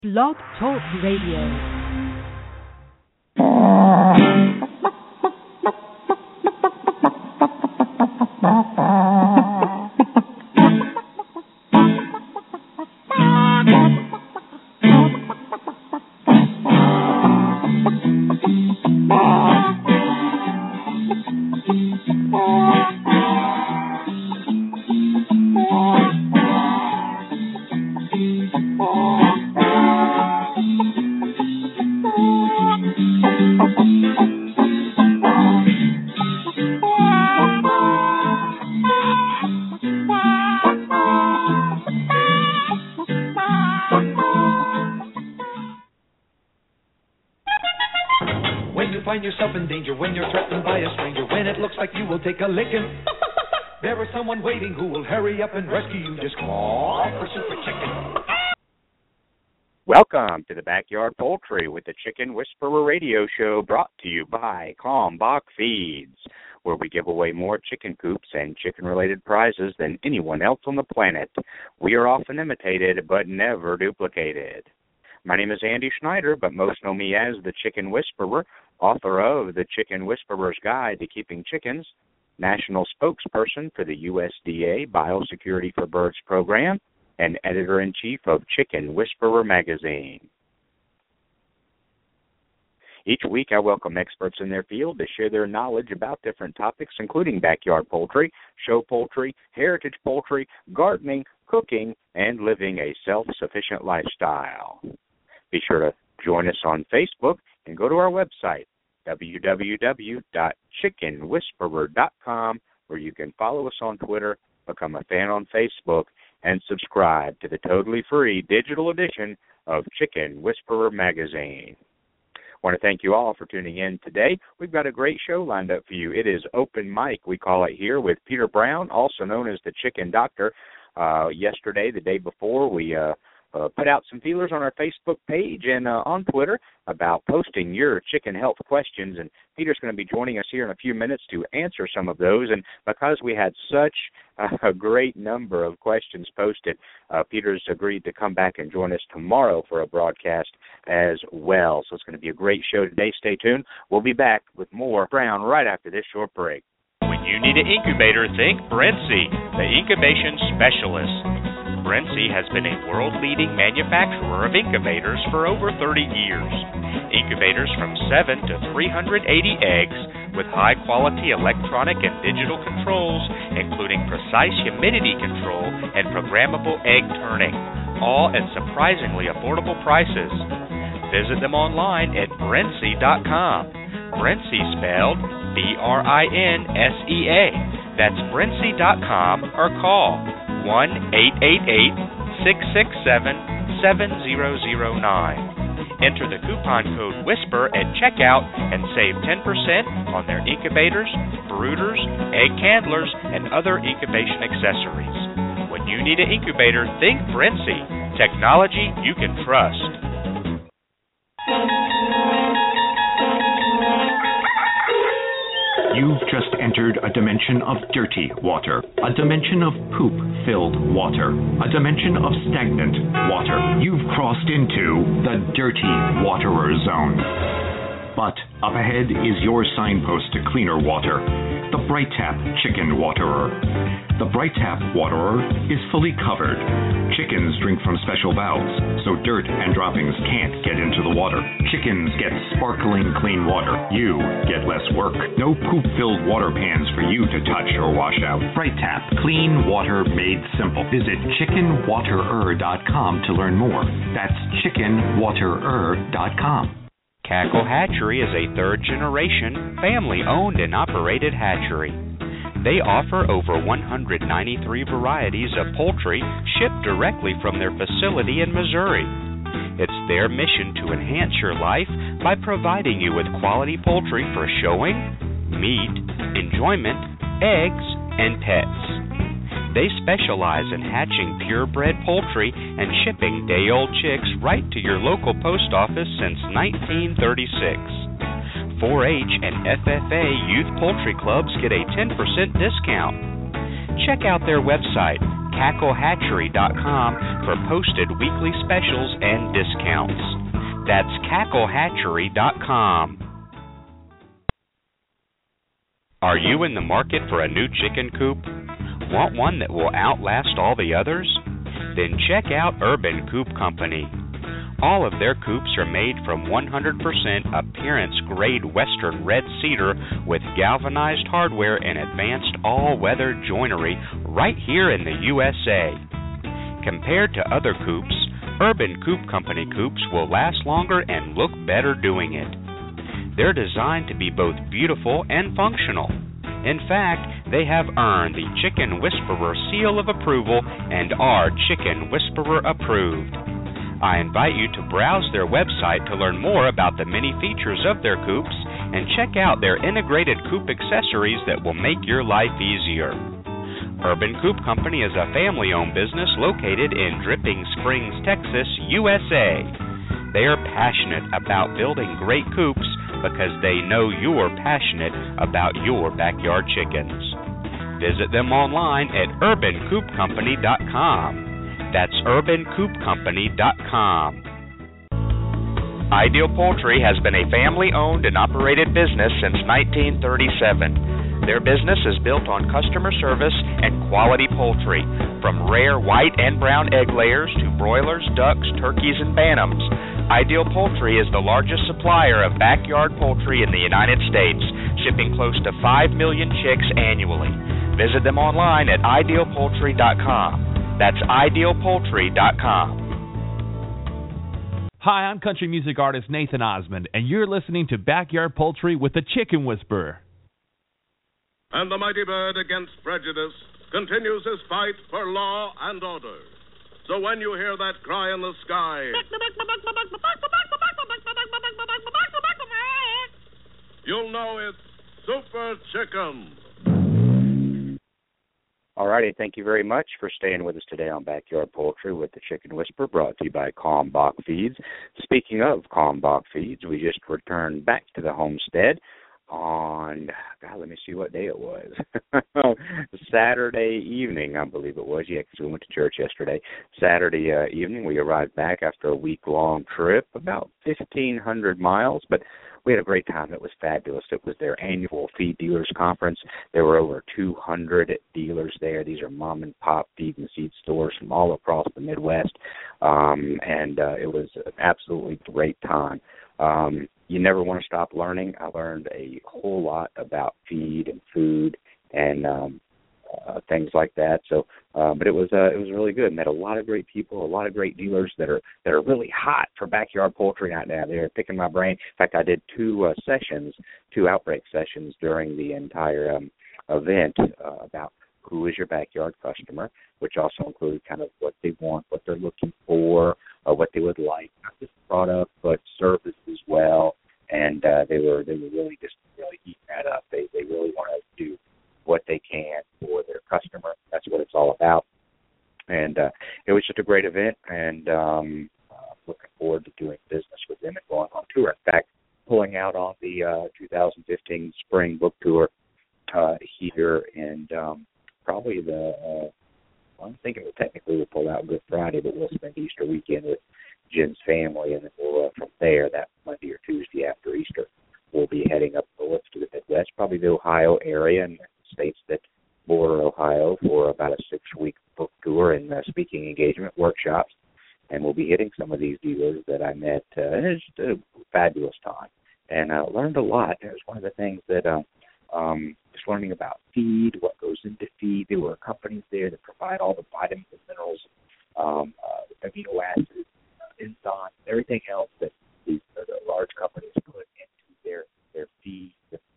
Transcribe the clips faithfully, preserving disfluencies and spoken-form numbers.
Blog Talk Radio. Take a licking. There is someone waiting who will hurry up and rescue you. Just call for Super Chicken. Welcome to the Backyard Poultry with the Chicken Whisperer radio show, brought to you by Kalmbach Feeds, where we give away more chicken coops and chicken-related prizes than anyone else on the planet. We are often imitated, but never duplicated. My name is Andy Schneider, but most know me as the Chicken Whisperer, author of The Chicken Whisperer's Guide to Keeping Chickens, national spokesperson for the U S D A Biosecurity for Birds program, and editor-in-chief of Chicken Whisperer magazine. Each week I welcome experts in their field to share their knowledge about different topics, including backyard poultry, show poultry, heritage poultry, gardening, cooking, and living a self-sufficient lifestyle. Be sure to join us on Facebook and go to our website, w w w dot chicken whisperer dot com, where you can follow us on Twitter, become a fan on Facebook, and subscribe to the totally free digital edition of Chicken Whisperer magazine. I want to thank you all for tuning in today. We've got a great show lined up for you. It is Open Mic, we call it here, with Peter Brown, also known as the Chicken Doctor. Uh, yesterday, the day before, we uh, Uh, put out some feelers on our Facebook page and uh, on Twitter about posting your chicken health questions, and Peter's going to be joining us here in a few minutes to answer some of those. And because we had such uh, a great number of questions posted, uh, Peter's agreed to come back and join us tomorrow for a broadcast as well. So it's going to be a great show today. Stay tuned. We'll be back with more Brown right after this short break. When you need an incubator, think Brinsea, the incubation specialist. Brinsea has been a world-leading manufacturer of incubators for over thirty years. Incubators from seven to three hundred eighty eggs with high-quality electronic and digital controls, including precise humidity control and programmable egg turning, all at surprisingly affordable prices. Visit them online at brinsea dot com. Brinsea spelled B R I N S E A. That's brinsea dot com, or call one eight eight eight, six six seven, seven zero zero nine. Enter the coupon code WHISPER at checkout and save ten percent on their incubators, brooders, egg candlers, and other incubation accessories. When you need an incubator, think Brinsea. Technology you can trust. You've just entered a dimension of dirty water, a dimension of poop-filled water, a dimension of stagnant water. You've crossed into the dirty waterer zone. But up ahead is your signpost to cleaner water, the Bright Tap Chicken Waterer. The Bright Tap Waterer is fully covered. Chickens drink from special valves, so dirt and droppings can't get into the water. Chickens get sparkling clean water. You get less work. No poop-filled water pans for you to touch or wash out. Bright Tap, clean water made simple. Visit chicken waterer dot com to learn more. That's chicken waterer dot com. Cackle Hatchery is a third-generation, family-owned and operated hatchery. They offer over one hundred ninety-three varieties of poultry shipped directly from their facility in Missouri. It's their mission to enhance your life by providing you with quality poultry for showing, meat, enjoyment, eggs, and pets. They specialize in hatching purebred poultry and shipping day-old chicks right to your local post office since nineteen thirty-six. four H and F F A youth poultry clubs get a ten percent discount. Check out their website, cackle hatchery dot com for posted weekly specials and discounts. That's cackle hatchery dot com. Are you in the market for a new chicken coop? Want one that will outlast all the others? Then check out Urban Coop Company. All of their coops are made from one hundred percent appearance-grade Western red cedar with galvanized hardware and advanced all-weather joinery right here in the U S A. Compared to other coops, Urban Coop Company coops will last longer and look better doing it. They're designed to be both beautiful and functional. In fact, they have earned the Chicken Whisperer seal of approval and are Chicken Whisperer approved. I invite you to browse their website to learn more about the many features of their coops and check out their integrated coop accessories that will make your life easier. Urban Coop Company is a family-owned business located in Dripping Springs, Texas, U S A. They are passionate about building great coops because they know you're passionate about your backyard chickens. Visit them online at urban coop company dot com. That's urban coop company dot com. Ideal Poultry has been a family-owned and operated business since nineteen thirty-seven. Their business is built on customer service and quality poultry, from rare white and brown egg layers to broilers, ducks, turkeys, and bantams. Ideal Poultry is the largest supplier of backyard poultry in the United States, shipping close to five million chicks annually. Visit them online at ideal poultry dot com. That's ideal poultry dot com. Hi, I'm country music artist Nathan Osmond, and you're listening to Backyard Poultry with the Chicken Whisperer. And the mighty bird against prejudice continues his fight for law and order. So when you hear that cry in the sky, you'll know it's Super Chicken. All righty, thank you very much for staying with us today on Backyard Poultry with the Chicken Whisperer, brought to you by Kalmbach Feeds. Speaking of Kalmbach Feeds, we just returned back to the homestead on, God, let me see what day it was. Saturday evening, I believe it was. Yeah, because we went to church yesterday. Saturday uh, evening, we arrived back after a week-long trip, about fifteen hundred miles, but we had a great time. It was fabulous. It was their annual Feed Dealers Conference. There were over two hundred dealers there. These are mom-and-pop feed and seed stores from all across the Midwest, um, and uh, it was an absolutely great time. Um, you never want to stop learning. I learned a whole lot about feed and food and um, uh, things like that. So, uh, but it was uh, it was really good. Met a lot of great people, a lot of great dealers that are that are really hot for backyard poultry right now. They're picking my brain. In fact, I did two uh, sessions, two outbreak sessions during the entire um, event uh, about who is your backyard customer, which also included kind of what they want, what they're looking for, uh, what they would like, not just product but service as well. And uh, they were they were really just really eating that up. They they really want to do what they can for their customer. That's what it's all about. And uh, it was just a great event, and um, uh, looking forward to doing business with them and going on tour. In fact, pulling out on the uh, two thousand fifteen spring book tour uh, here, and um, probably the uh, I'm thinking that technically we'll pull out Good Friday, but we'll spend Easter weekend with Jen's family, and then we'll, uh, from there, that Monday or Tuesday after Easter, we'll be heading up north to the Midwest, probably the Ohio area and states that border Ohio, for about a six-week book tour and uh, speaking engagement workshops. And we'll be hitting some of these dealers that I met. Uh, and it's just a fabulous time, and uh, learned a lot. It was one of the things that um, um, just learning about feed, what goes into feed. There were companies there that provide all the vitamins and minerals, um, uh, amino acids, enzymes, everything else that these uh, the large companies put into their their feed.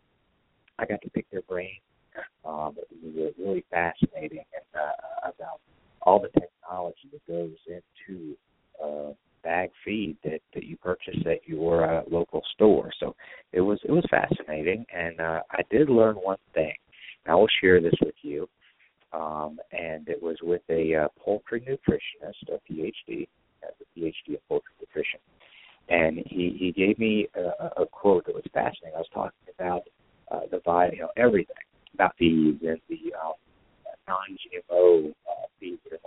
I got to pick their brain. Um, it was really fascinating and, uh, about all the technology that goes into uh, bag feed that, that you purchase at your uh, local store. So it was it was fascinating, and uh, I did learn one thing. And I will share this with you. Um, and it was with a uh, poultry nutritionist, a P H D. The P H D in poultry nutrition, and he, he gave me a, a quote that was fascinating. I was talking about uh, the you know everything about feeds and the um, non-G M O uh, feeds that are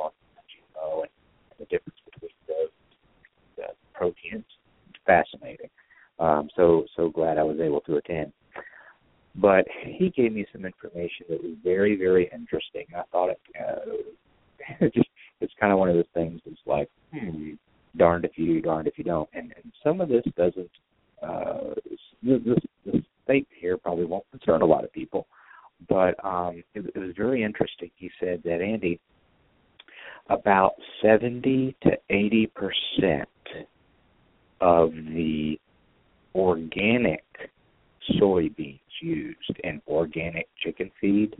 fascinating. Um, so so glad I was able to attend. But he gave me some information that was very, very interesting. I thought it, uh, it just it's kind of one of those things that's like, hmm, darned if you do, darned if you don't. And, and some of this doesn't, uh, this, this state here probably won't concern a lot of people. But um, it, it was very interesting. He said that, Andy, about seventy to eighty percent of the organic soybeans used in organic chicken feed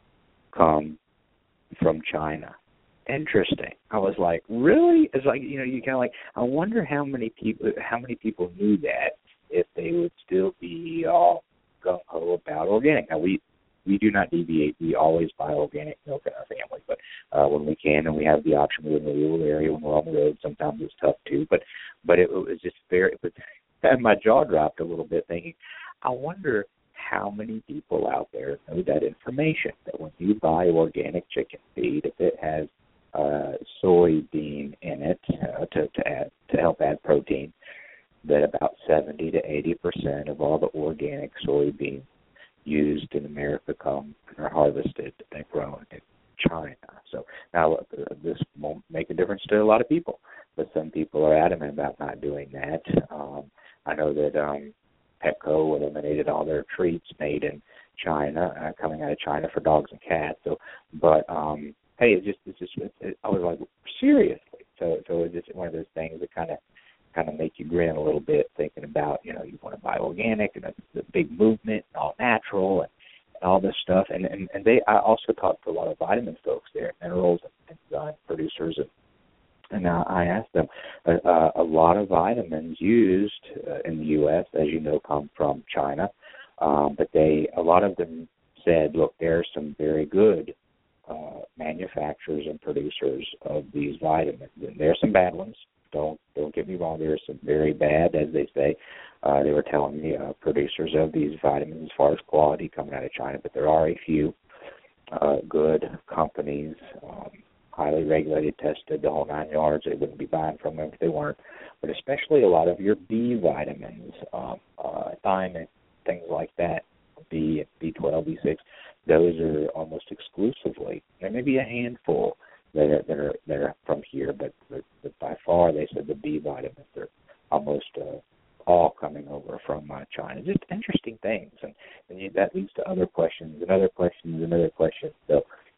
come from China. Interesting. I was like, really? It's like, you know, you kind of like, I wonder how many people, how many people knew that if they would still be all gung ho about organic. Now we we do not deviate. We always buy organic milk in our family, but uh, when we can and we have the option, we're in the rural area when we're on the road. Sometimes it's tough too, but but it, it was just very. It was, and my jaw dropped a little bit, thinking, I wonder how many people out there know that information, that when you buy organic chicken feed, if it has uh, soybean in it uh, to, to add to help add protein, that about seventy to eighty percent of all the organic soybeans used in America come and are harvested and grown in China. So now uh, this won't make a difference to a lot of people, but some people are adamant about not doing that. Um, I know that um, Petco eliminated all their treats made in China, uh, coming out of China for dogs and cats. So, but um, hey, it's just, it's just, it, it, I was like, seriously. So, so it's just one of those things that kind of, kind of make you grin a little bit, thinking about, you know, you want to buy organic and the big movement, and all natural, and, and all this stuff. And, and and they, I also talked to a lot of vitamin folks there, minerals and enzyme producers, and and uh, I asked them, uh, uh, a lot of vitamins used uh, in the U S, as you know, come from China, um, but they, a lot of them said, look, there are some very good uh, manufacturers and producers of these vitamins, and there are some bad ones. Don't don't get me wrong. There are some very bad, as they say. Uh, they were telling me uh, producers of these vitamins as far as quality coming out of China, but there are a few uh, good companies, um, highly regulated, tested, the whole nine yards. They wouldn't be buying from them if they weren't. But especially a lot of your B vitamins, um, uh, thiamine, things like that, B, B twelve, B six. Those are almost exclusively. There may be a handful that are that are, that are from here, but, but, but by far they said the B vitamins are almost uh, all coming over from uh, China. Just interesting things, and, and you, that leads to other questions and other questions and other questions. So,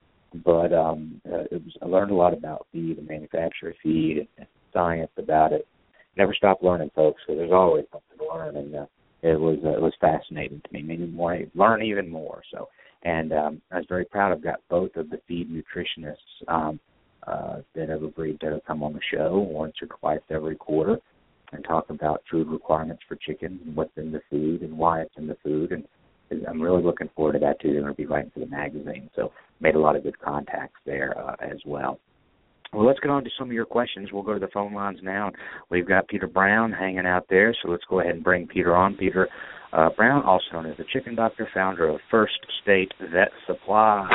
but um, uh, it was, I learned a lot about feed and manufacturer feed and, and science about it. Never stop learning, folks, because there's always something to learn, and uh, it was uh, it was fascinating to me. Made me more learn even more. So. And um, I was very proud. I've got both of the feed nutritionists um, uh, that have agreed to come on the show once or twice every quarter and talk about food requirements for chickens and what's in the food and why it's in the food. And I'm really looking forward to that, too. They're going to be writing for the magazine. So made a lot of good contacts there uh, as well. Well, let's get on to some of your questions. We'll go to the phone lines now. We've got Peter Brown hanging out there, so let's go ahead and bring Peter on. Peter uh, Brown, also known as the Chicken Doctor, founder of First State Vet Supply.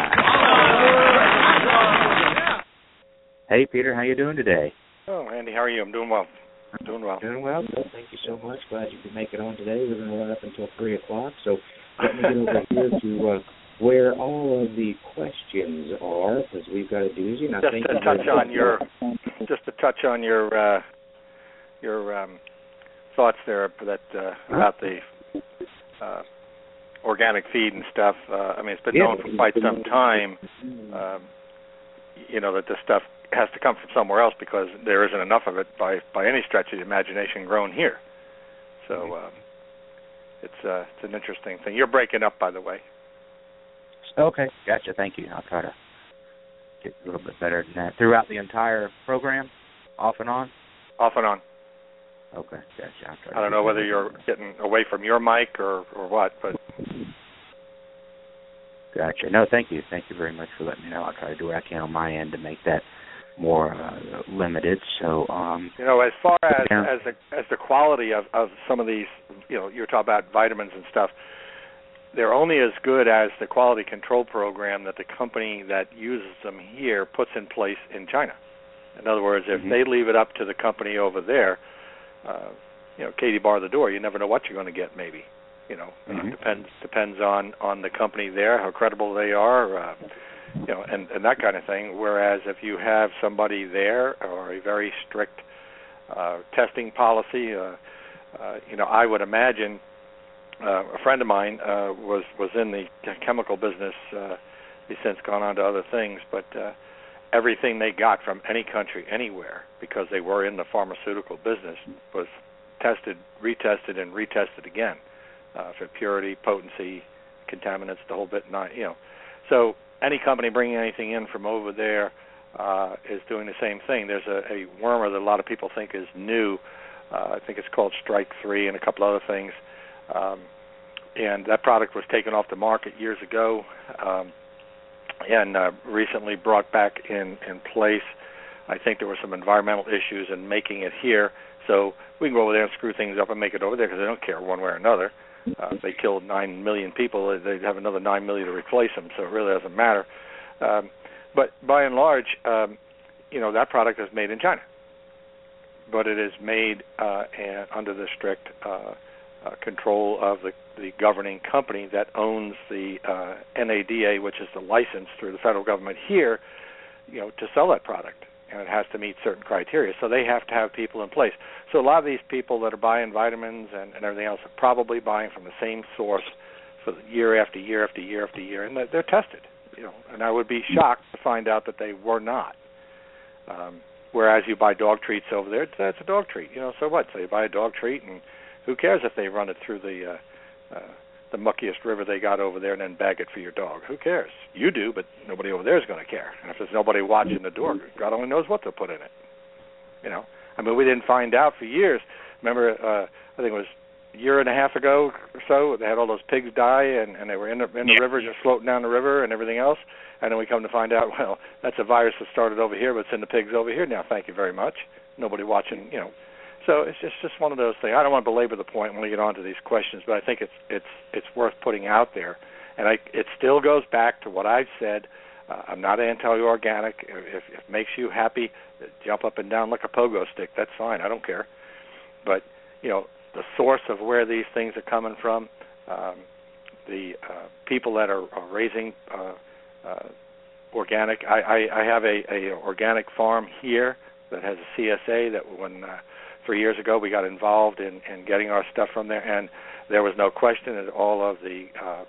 Hey, Peter, how you doing today? Oh, Andy, how are you? I'm doing well. I'm doing well. Doing well. Well, thank you so much. Glad you could make it on today. We're going to run up until three o'clock, so let me get over here to uh, where all of the questions are, because we've got a doozy. And I just think to touch on your, just to touch on your, uh, your um, thoughts there that uh, about the uh, organic feed and stuff. Uh, I mean, it's been yeah. known for quite some time. Um, you know that this stuff has to come from somewhere else because there isn't enough of it by by any stretch of the imagination grown here. So um, it's uh, it's an interesting thing. You're breaking up, by the way. Okay, gotcha. Thank you. I'll try to get a little bit better than that. Throughout the entire program, off and on? Off and on. Okay, gotcha. I'll try I don't know whether you're getting away from your mic or, or what, but... Gotcha. No, thank you. Thank you very much for letting me know. I'll try to do what I can on my end to make that more uh, limited. So, um, you know, as far as yeah. as the as the quality of, of some of these, you know, you're talking about vitamins and stuff. They're only as good as the quality control program that the company that uses them here puts in place in China. In other words, if mm-hmm. they leave it up to the company over there, uh, you know, Katie bar the door. You never know what you're going to get. Maybe, you know, mm-hmm. uh, depends depends on, on the company there, how credible they are, uh, you know, and, and that kind of thing. Whereas if you have somebody there or a very strict uh, testing policy, uh, uh, you know, I would imagine uh, a friend of mine uh, was was in the chemical business. Uh, he's since gone on to other things, but uh, everything they got from any country, anywhere, because they were in the pharmaceutical business, was tested, retested, and retested again uh, for purity, potency, contaminants, the whole bit. Not, you know, so any company bringing anything in from over there uh, is doing the same thing. There's a, a wormer that a lot of people think is new. Uh, I think it's called Strike Three and a couple other things. Um, and that product was taken off the market years ago. Um, and uh, recently brought back in, in place. I think there were some environmental issues in making it here, so we can go over there and screw things up and make it over there because they don't care one way or another. Uh, if they killed nine million people, they'd have another nine million to replace them, so it really doesn't matter. Um, but by and large, um, you know, that product is made in China, but it is made uh, and under the strict uh, uh, control of the the governing company that owns the uh, N A D A, which is the license through the federal government here, you know, to sell that product, and it has to meet certain criteria. So they have to have people in place. So a lot of these people that are buying vitamins and, and everything else are probably buying from the same source for year after year after year after year, and they're tested, you know. And I would be shocked to find out that they were not. Um, whereas you buy dog treats over there, it's, it's a dog treat, you know. So what? So you buy a dog treat, and who cares if they run it through the uh, Uh, the muckiest river they got over there and then bag it for your dog? Who cares? You do, but nobody over there is going to care. And if there's nobody watching the door, God only knows what they'll put in it. You know, I mean, we didn't find out for years. Remember, uh, I think it was a year and a half ago or so, they had all those pigs die, and, and they were in the, in the yeah. river, just floating down the river and everything else. And then we come to find out, well, that's a virus that started over here, but it's in the pigs over here now. Thank you very much. Nobody watching, you know. So it's just, just one of those things. I don't want to belabor the point when we get on to these questions, but I think it's it's it's worth putting out there. And I, it still goes back to what I've said. Uh, I'm not anti-organic. If, if it makes you happy, jump up and down like a pogo stick. That's fine. I don't care. But, you know, the source of where these things are coming from, um, the uh, people that are, are raising uh, uh, organic. I, I, I have a, a organic farm here that has a C S A that when uh, three years ago we got involved in, in getting our stuff from there, and there was no question that all of the uh,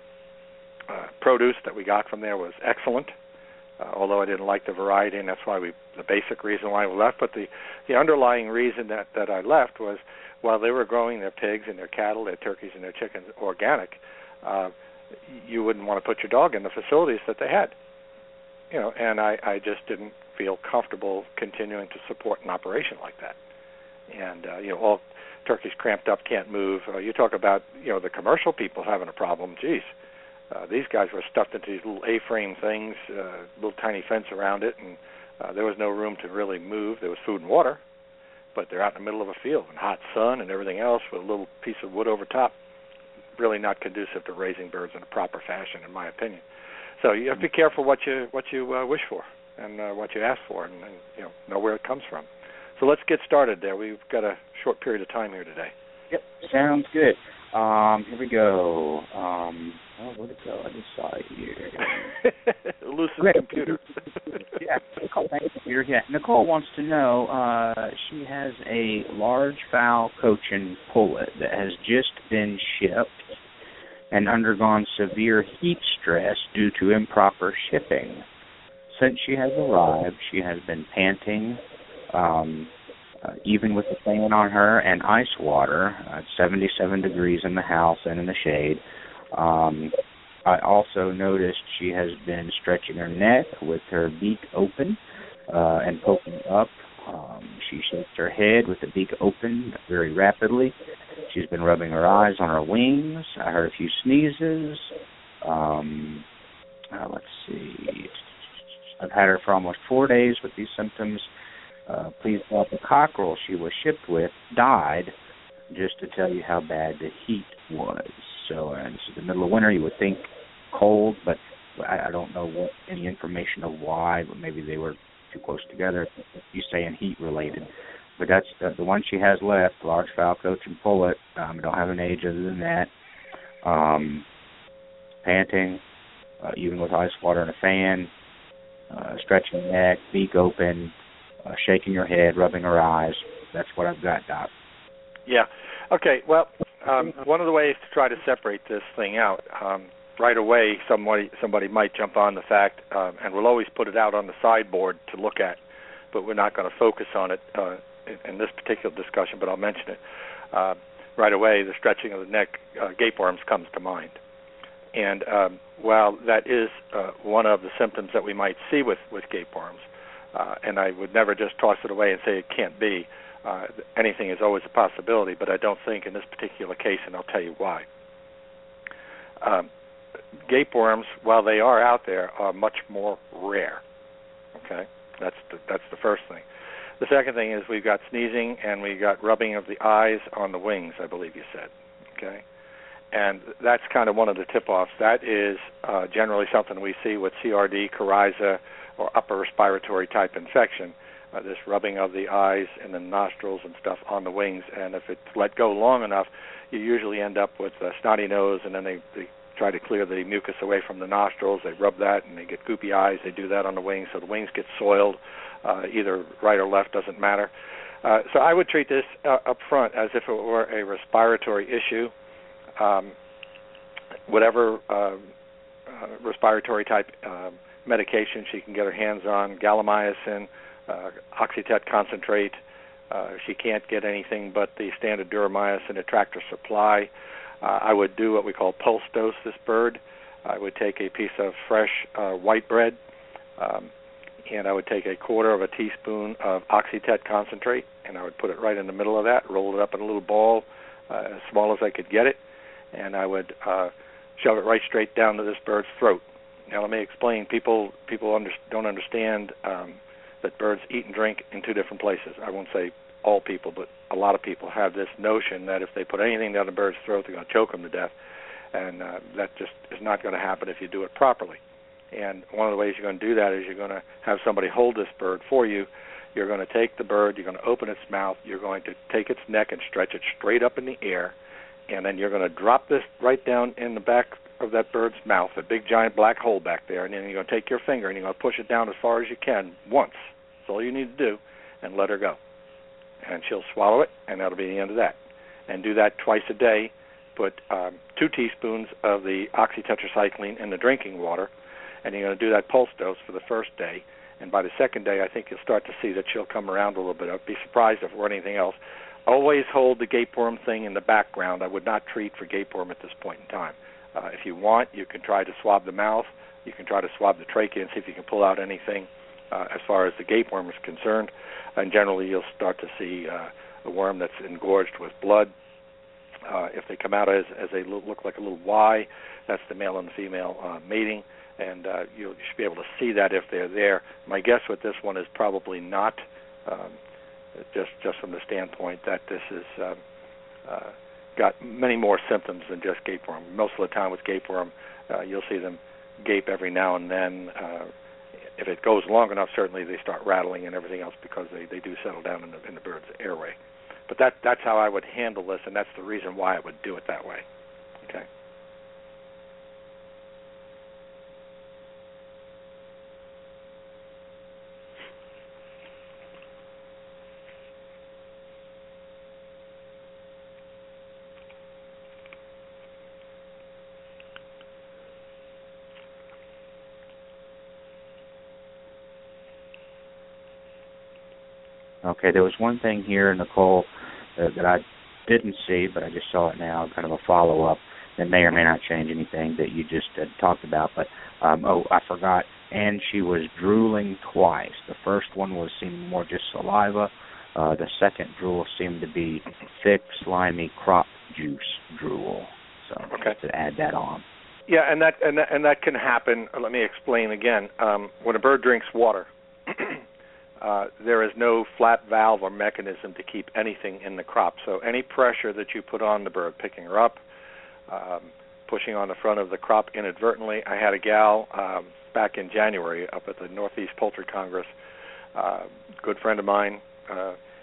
uh, produce that we got from there was excellent, uh, although I didn't like the variety, and that's why we, the basic reason why we left. But the, the underlying reason that, that I left was while they were growing their pigs and their cattle, their turkeys and their chickens organic, uh, you wouldn't want to put your dog in the facilities that they had. You know, and I, I just didn't feel comfortable continuing to support an operation like that. And, uh, you know, all turkeys cramped up, can't move. Uh, you talk about, you know, the commercial people having a problem. Geez, uh, these guys were stuffed into these little A-frame things, uh, little tiny fence around it, and uh, there was no room to really move. There was food and water, but they're out in the middle of a field in hot sun and everything else with a little piece of wood over top. Really not conducive to raising birds in a proper fashion, in my opinion. So you have to be careful what you what you uh, wish for and uh, what you ask for, and, and you know know where it comes from. So let's get started there. We've got a short period of time here today. Yep, sounds good. Um, here we go. Um, oh, where'd it go? I just saw it here. Elusive Great. computer. yeah, Nicole, thank you, computer. Yeah, Nicole wants to know, uh, she has a large fowl Cochin pullet that has just been shipped and undergone severe heat stress due to improper shipping. Since she has arrived, she has been panting, Um, uh, even with the fan on her and ice water, uh, seventy-seven degrees in the house and in the shade. Um, I also noticed she has been stretching her neck with her beak open uh, and poking up. Um, she shakes her head with the beak open very rapidly. She's been rubbing her eyes on her wings. I heard a few sneezes. Um, uh, let's see. I've had her for almost four days with these symptoms. Uh, please note the cockerel she was shipped with died, just to tell you how bad the heat was. So uh, this is the middle of winter. You would think cold, but I, I don't know what any information of why, but maybe they were too close together. You saying heat related. but that's the, the one she has left, large fowl coach and pullet. Um, I don't have an age other than that. Um, panting, uh, even with ice water and a fan, uh, stretching the neck, beak open, uh, shaking her head, rubbing her eyes. That's what I've got, Doc. Yeah. Okay, well, um, one of the ways to try to separate this thing out, um, right away somebody somebody might jump on the fact, um, and we'll always put it out on the sideboard to look at, but we're not going to focus on it uh, in, in this particular discussion, but I'll mention it. Uh, right away, the stretching of the neck, uh, gapeworms comes to mind. And um, while that is uh, one of the symptoms that we might see with, with gapeworms, uh, and I would never just toss it away and say it can't be, uh, anything is always a possibility, but I don't think in this particular case, and I'll tell you why. Um, gapeworms, while they are out there, are much more rare. Okay, that's the, that's the first thing. The second thing is we've got sneezing and we got rubbing of the eyes on the wings, I believe you said. Okay, and that's kind of one of the tip-offs. That is uh, generally something we see with C R D, coryza, or upper respiratory type infection. Uh, this rubbing of the eyes and the nostrils and stuff on the wings, and if it's let go long enough, you usually end up with a snotty nose, and then they, they try to clear the mucus away from the nostrils. They rub that, and they get goopy eyes. They do that on the wings, so the wings get soiled, uh, either right or left, doesn't matter. Uh, so I would treat this uh, up front as if it were a respiratory issue. Um, whatever uh, uh, respiratory type uh, medication she can get her hands on, galamycin, uh, Oxytet concentrate. Uh, she can't get anything but the standard Duramycin Attractor Supply. Uh, I would do what we call pulse dose this bird. I would take a piece of fresh uh, white bread, um, and I would take a quarter of a teaspoon of Oxytet concentrate, and I would put it right in the middle of that, roll it up in a little ball, uh, as small as I could get it, and I would uh, shove it right straight down to this bird's throat. Now, let me explain. People people under, don't understand um, that birds eat and drink in two different places. I won't say all people, but a lot of people have this notion that if they put anything down a bird's throat, they're going to choke them to death, and uh, that just is not going to happen if you do it properly. And one of the ways you're going to do that is you're going to have somebody hold this bird for you. You're going to take the bird, you're going to open its mouth, you're going to take its neck and stretch it straight up in the air, and then you're going to drop this right down in the back of that bird's mouth, a big giant black hole back there, and then you're going to take your finger and you're going to push it down as far as you can once. That's all you need to do, and let her go. And she'll swallow it, and that'll be the end of that. And do that twice a day. Put um, two teaspoons of the oxytetracycline in the drinking water, and you're going to do that pulse dose for the first day. And by the second day, I think you'll start to see that she'll come around a little bit. I'd be surprised if it were anything else. Always hold the gapeworm thing in the background. I would not treat for gapeworm at this point in time. Uh, if you want, you can try to swab the mouth. You can try to swab the trachea and see if you can pull out anything uh, as far as the gapeworm is concerned. And generally, you'll start to see uh, a worm that's engorged with blood. Uh, if they come out as, as they look like a little Y, that's the male and the female uh, mating, and uh, you, you should be able to see that if they're there. My guess with this one is probably not, um, just just from the standpoint that this is um, uh, got many more symptoms than just gapeworm. Most of the time with gapeworm, uh, you'll see them gape every now and then. Uh, if it goes long enough, certainly they start rattling and everything else because they, they do settle down in the, in the bird's airway. But that that's how I would handle this, and that's the reason why I would do it that way. Okay. Okay, there was one thing here, Nicole, uh, that I didn't see, but I just saw it now, kind of a follow-up that may or may not change anything that you just uh, talked about. But, um, oh, I forgot, and she was drooling twice. The first one was seemed more just saliva. Uh, the second drool seemed to be thick, slimy crop juice drool. So okay. to add that on. Yeah, and that and that, and that can happen. Let me explain again. Um, when a bird drinks water, Uh, there is no flat valve or mechanism to keep anything in the crop. So any pressure that you put on the bird, picking her up, um, pushing on the front of the crop inadvertently. I had a gal um, back in January up at the Northeast Poultry Congress, uh, good friend of mine, uh,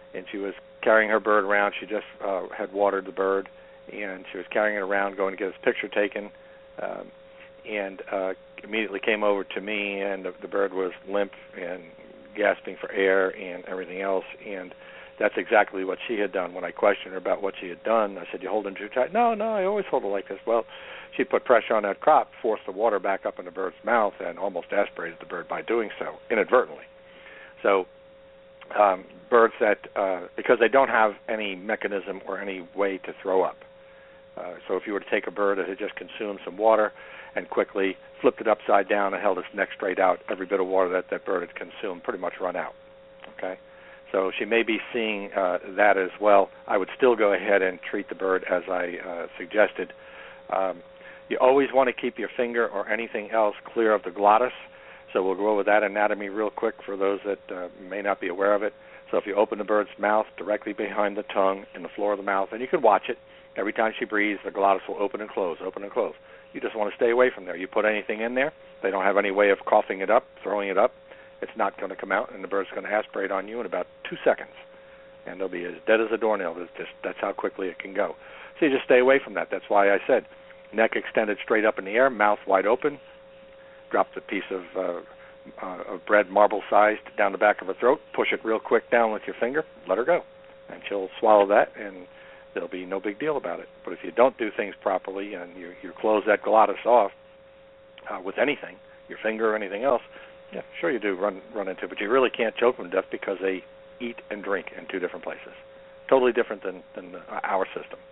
and she was carrying her bird around. She just uh, had watered the bird, and she was carrying it around, going to get his picture taken, um, and uh, immediately came over to me, and the, the bird was limp and gasping for air and everything else, and that's exactly what she had done. When I questioned her about what she had done, I said, "You hold it too tight?" "No, no, I always hold it like this." Well, she put pressure on that crop, forced the water back up in the bird's mouth, and almost aspirated the bird by doing so, inadvertently. So um, birds that, uh, because they don't have any mechanism or any way to throw up. Uh, so if you were to take a bird that had just consumed some water and quickly flipped it upside down and held its neck straight out, every bit of water that that bird had consumed pretty much run out. Okay? So she may be seeing uh, that as well. I would still go ahead and treat the bird as I uh, suggested. Um, you always want to keep your finger or anything else clear of the glottis. So we'll go over that anatomy real quick for those that uh, may not be aware of it. So if you open the bird's mouth directly behind the tongue in the floor of the mouth, and you can watch it, every time she breathes, the glottis will open and close, open and close. You just want to stay away from there. You put anything in there, they don't have any way of coughing it up, throwing it up, it's not going to come out, and the bird's going to aspirate on you in about two seconds. And they'll be as dead as a doornail. It's just, that's how quickly it can go. So you just stay away from that. That's why I said neck extended straight up in the air, mouth wide open, drop the piece of, uh, uh, of bread marble-sized down the back of her throat, push it real quick down with your finger, let her go. And she'll swallow that, and there'll be no big deal about it. But if you don't do things properly and you, you close that glottis off uh, with anything, your finger or anything else, yeah, sure you do run run into it, but you really can't choke them to death because they eat and drink in two different places. Totally different than, than uh, our system.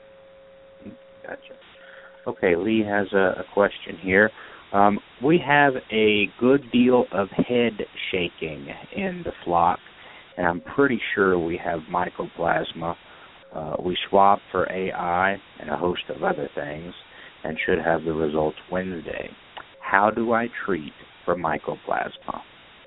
Gotcha. Okay, Lee has a, a question here. Um, we have a good deal of head shaking in the flock, and I'm pretty sure we have mycoplasma. Uh, we swab for A I and a host of other things and should have the results Wednesday. How do I treat for mycoplasma?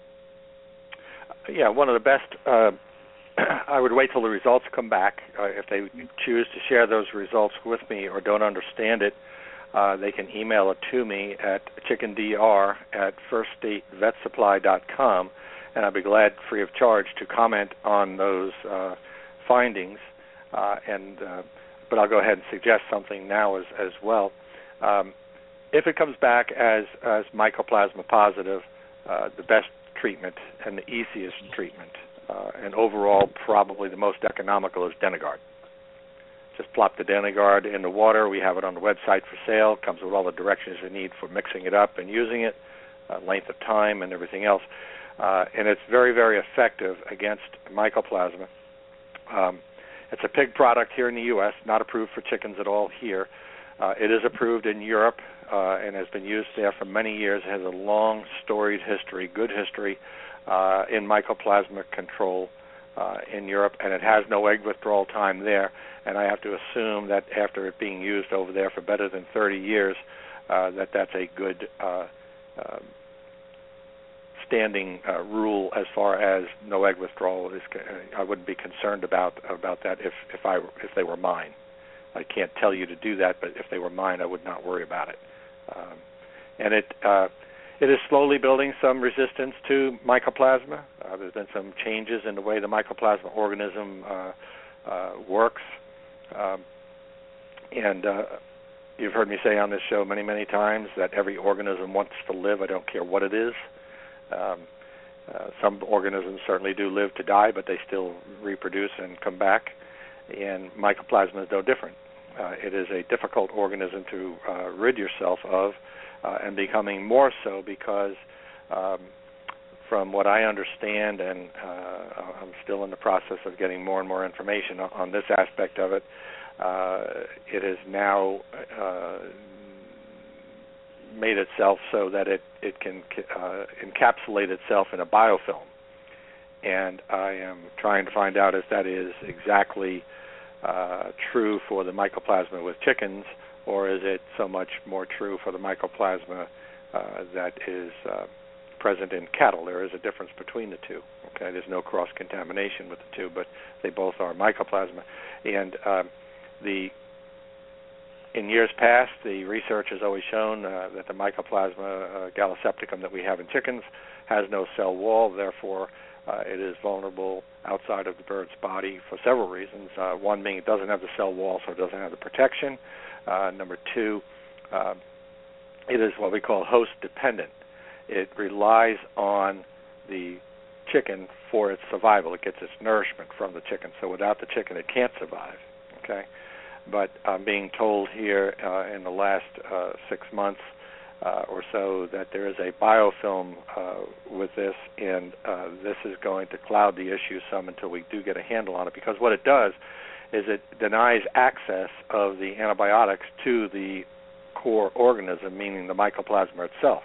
Yeah, one of the best, uh, I would wait till the results come back. Uh, if they choose to share those results with me or don't understand it, uh, they can email it to me at chickendr at first state vet supply dot com, and I'd be glad, free of charge, to comment on those uh, findings. Uh, and uh, but I'll go ahead and suggest something now as, as well. Um, if it comes back as, as mycoplasma positive, uh, the best treatment and the easiest treatment, uh, and overall probably the most economical, is Denagard. Just plop the Denagard in the water. We have it on the website for sale. It comes with all the directions you need for mixing it up and using it, uh, length of time and everything else. Uh, and it's very, very effective against mycoplasma. Um, It's a pig product here in the U S, not approved for chickens at all here. Uh, it is approved in Europe uh, and has been used there for many years. It has a long, storied history, good history uh, in mycoplasma control uh, in Europe, and it has no egg withdrawal time there. And I have to assume that after it being used over there for better than thirty years, uh, that that's a good uh, uh, standing uh, rule as far as no egg withdrawal is. I wouldn't be concerned about about that if if I if they were mine. I can't tell you to do that, but if they were mine, I would not worry about it. Um, and it uh, it is slowly building some resistance to mycoplasma. Uh, there's been some changes in the way the mycoplasma organism uh, uh, works, um, and uh, you've heard me say on this show many many times that every organism wants to live. I don't care what it is. Um, uh, some organisms certainly do live to die, but they still reproduce and come back, and mycoplasma is no different. Uh, it is a difficult organism to uh, rid yourself of, uh, and becoming more so because um, from what I understand, and uh, I'm still in the process of getting more and more information on, on this aspect of it, uh, it is now uh, made itself so that it, it can uh, encapsulate itself in a biofilm. And I am trying to find out if that is exactly uh, true for the mycoplasma with chickens, or is it so much more true for the mycoplasma uh, that is uh, present in cattle. There is a difference between the two. Okay, there's no cross-contamination with the two, but they both are mycoplasma. And uh, the in years past, the research has always shown uh, that the mycoplasma uh, gallisepticum that we have in chickens has no cell wall. Therefore, Uh, it is vulnerable outside of the bird's body for several reasons. Uh, one being it doesn't have the cell wall, so it doesn't have the protection. Uh, number two, uh, it is what we call host dependent. It relies on the chicken for its survival. It gets its nourishment from the chicken. So without the chicken, it can't survive. Okay, but I'm being told here uh, in the last uh, six months uh, or so that there is a biofilm uh, with this, and uh, this is going to cloud the issue some until we do get a handle on it. Because what it does is it denies access of the antibiotics to the core organism, meaning the mycoplasma itself.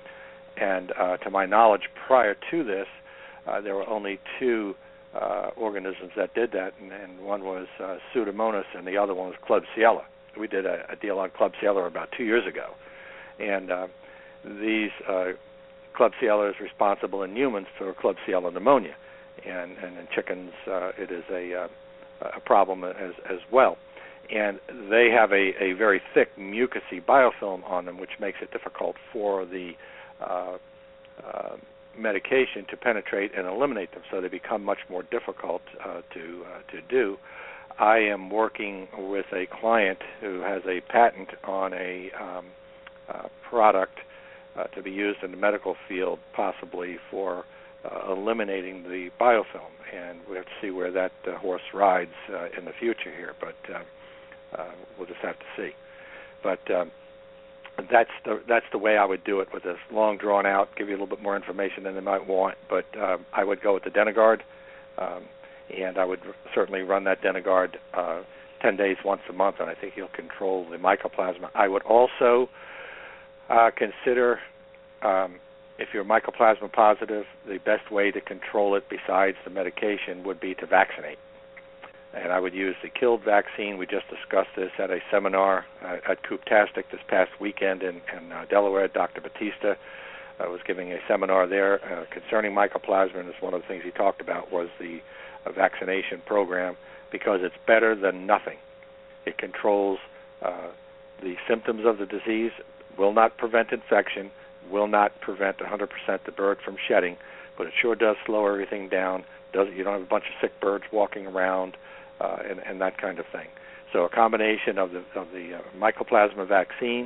And uh, to my knowledge, prior to this, uh, there were only two uh, organisms that did that, and, and one was uh, Pseudomonas, and the other one was Klebsiella. We did a, a deal on Klebsiella about two years ago, and uh, these uh, Klebsiella is responsible in humans for Klebsiella pneumonia, and, and in chickens uh, it is a, uh, a problem as, as well. And they have a, a very thick mucousy biofilm on them, which makes it difficult for the uh, uh, medication to penetrate and eliminate them, so they become much more difficult uh, to uh, to do. I am working with a client who has a patent on a um, uh, product uh, to be used in the medical field, possibly for uh, eliminating the biofilm, and we have to see where that uh, horse rides uh, in the future here, but uh, uh, we'll just have to see. But um, that's the that's the way I would do it, with this long drawn out, give you a little bit more information than they might want, but um, I would go with the Denogard, um, and I would r- certainly run that Denogard uh, ten days once a month, and I think you'll control the mycoplasma. I would also uh, consider, um, if you're mycoplasma positive, the best way to control it besides the medication would be to vaccinate. And I would use the Killed vaccine. We just discussed this at a seminar uh, at Cooptastic this past weekend in, in uh, Delaware. Doctor Batista uh, was giving a seminar there uh, concerning mycoplasma, and one of the things he talked about was the uh, vaccination program, because it's better than nothing. It controls uh, the symptoms of the disease, will not prevent infection, will not prevent one hundred percent the bird from shedding, but it sure does slow everything down. Does you don't have a bunch of sick birds walking around. Uh, and, and that kind of thing. So a combination of the of the uh, mycoplasma vaccine.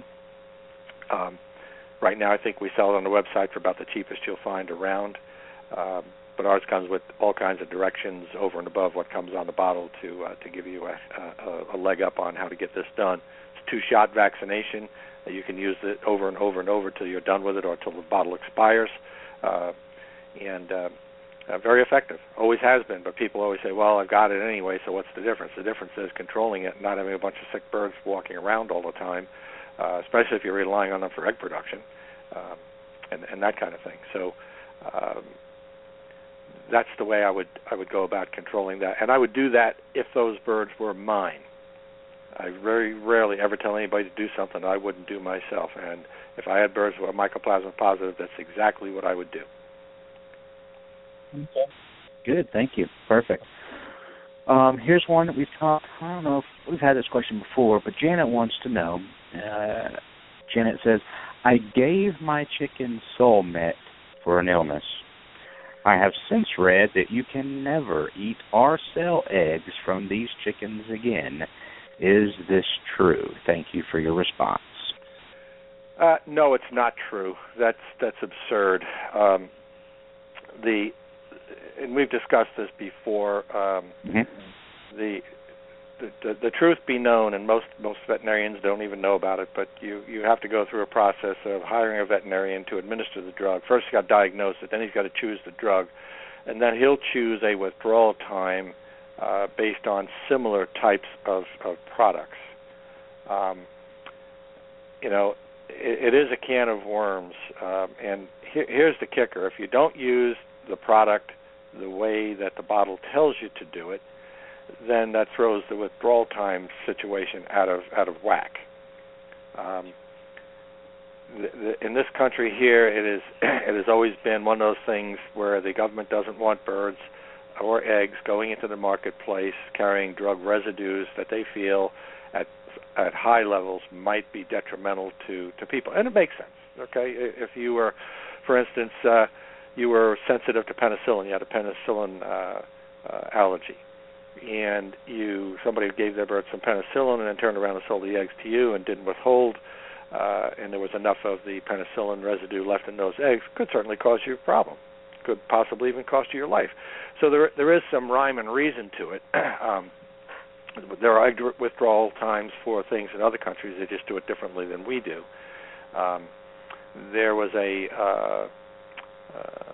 Um, right now, I think we sell it on the website for about the cheapest you'll find around. Um, but ours comes with all kinds of directions over and above what comes on the bottle to uh, to give you a, a, a leg up on how to get this done. It's a two-shot vaccination. Uh, you can use it over and over and over till you're done with it, or till the bottle expires. Uh, and uh, Uh, very effective, always has been, but people always say, well, I've got it anyway, so what's the difference? The difference is controlling it, not having a bunch of sick birds walking around all the time, uh, especially if you're relying on them for egg production, um, and, and that kind of thing. So um, that's the way I would I would go about controlling that, and I would do that if those birds were mine. I very rarely ever tell anybody to do something I wouldn't do myself, and if I had birds that were mycoplasma positive, that's exactly what I would do. Okay. Good, thank you. Perfect. Um, here's one that we've talked, I don't know if we've had this question before, but Janet wants to know. Uh, Janet says, I gave my chicken Solmet for an illness. I have since read that you can never eat or sell eggs from these chickens again. Is this true? Thank you for your response. Uh, no, it's not true. That's that's absurd. Um, the And we've discussed this before. Um, mm-hmm. the, the the truth be known, and most most veterinarians don't even know about it, but you, you have to go through a process of hiring a veterinarian to administer the drug. First, he's got to diagnose it, then he's got to choose the drug, and then he'll choose a withdrawal time uh, based on similar types of, of products. Um, you know, it, it is a can of worms, um, and here, here's the kicker. If you don't use the product the way that the bottle tells you to do it, then that throws the withdrawal time situation out of out of whack. Um, the, the, in this country here, it is it has always been one of those things where the government doesn't want birds or eggs going into the marketplace carrying drug residues that they feel at at high levels might be detrimental to, to people, and it makes sense. Okay, if you were, for instance, uh, you were sensitive to penicillin. You had a penicillin uh, uh, allergy, and you somebody gave their bird some penicillin and then turned around and sold the eggs to you and didn't withhold, uh, and there was enough of the penicillin residue left in those eggs, could certainly cause you a problem. Could possibly even cost you your life. So there there is some rhyme and reason to it. um, there are egg withdrawal times for things in other countries. They just do it differently than we do. Um, there was a uh, uh,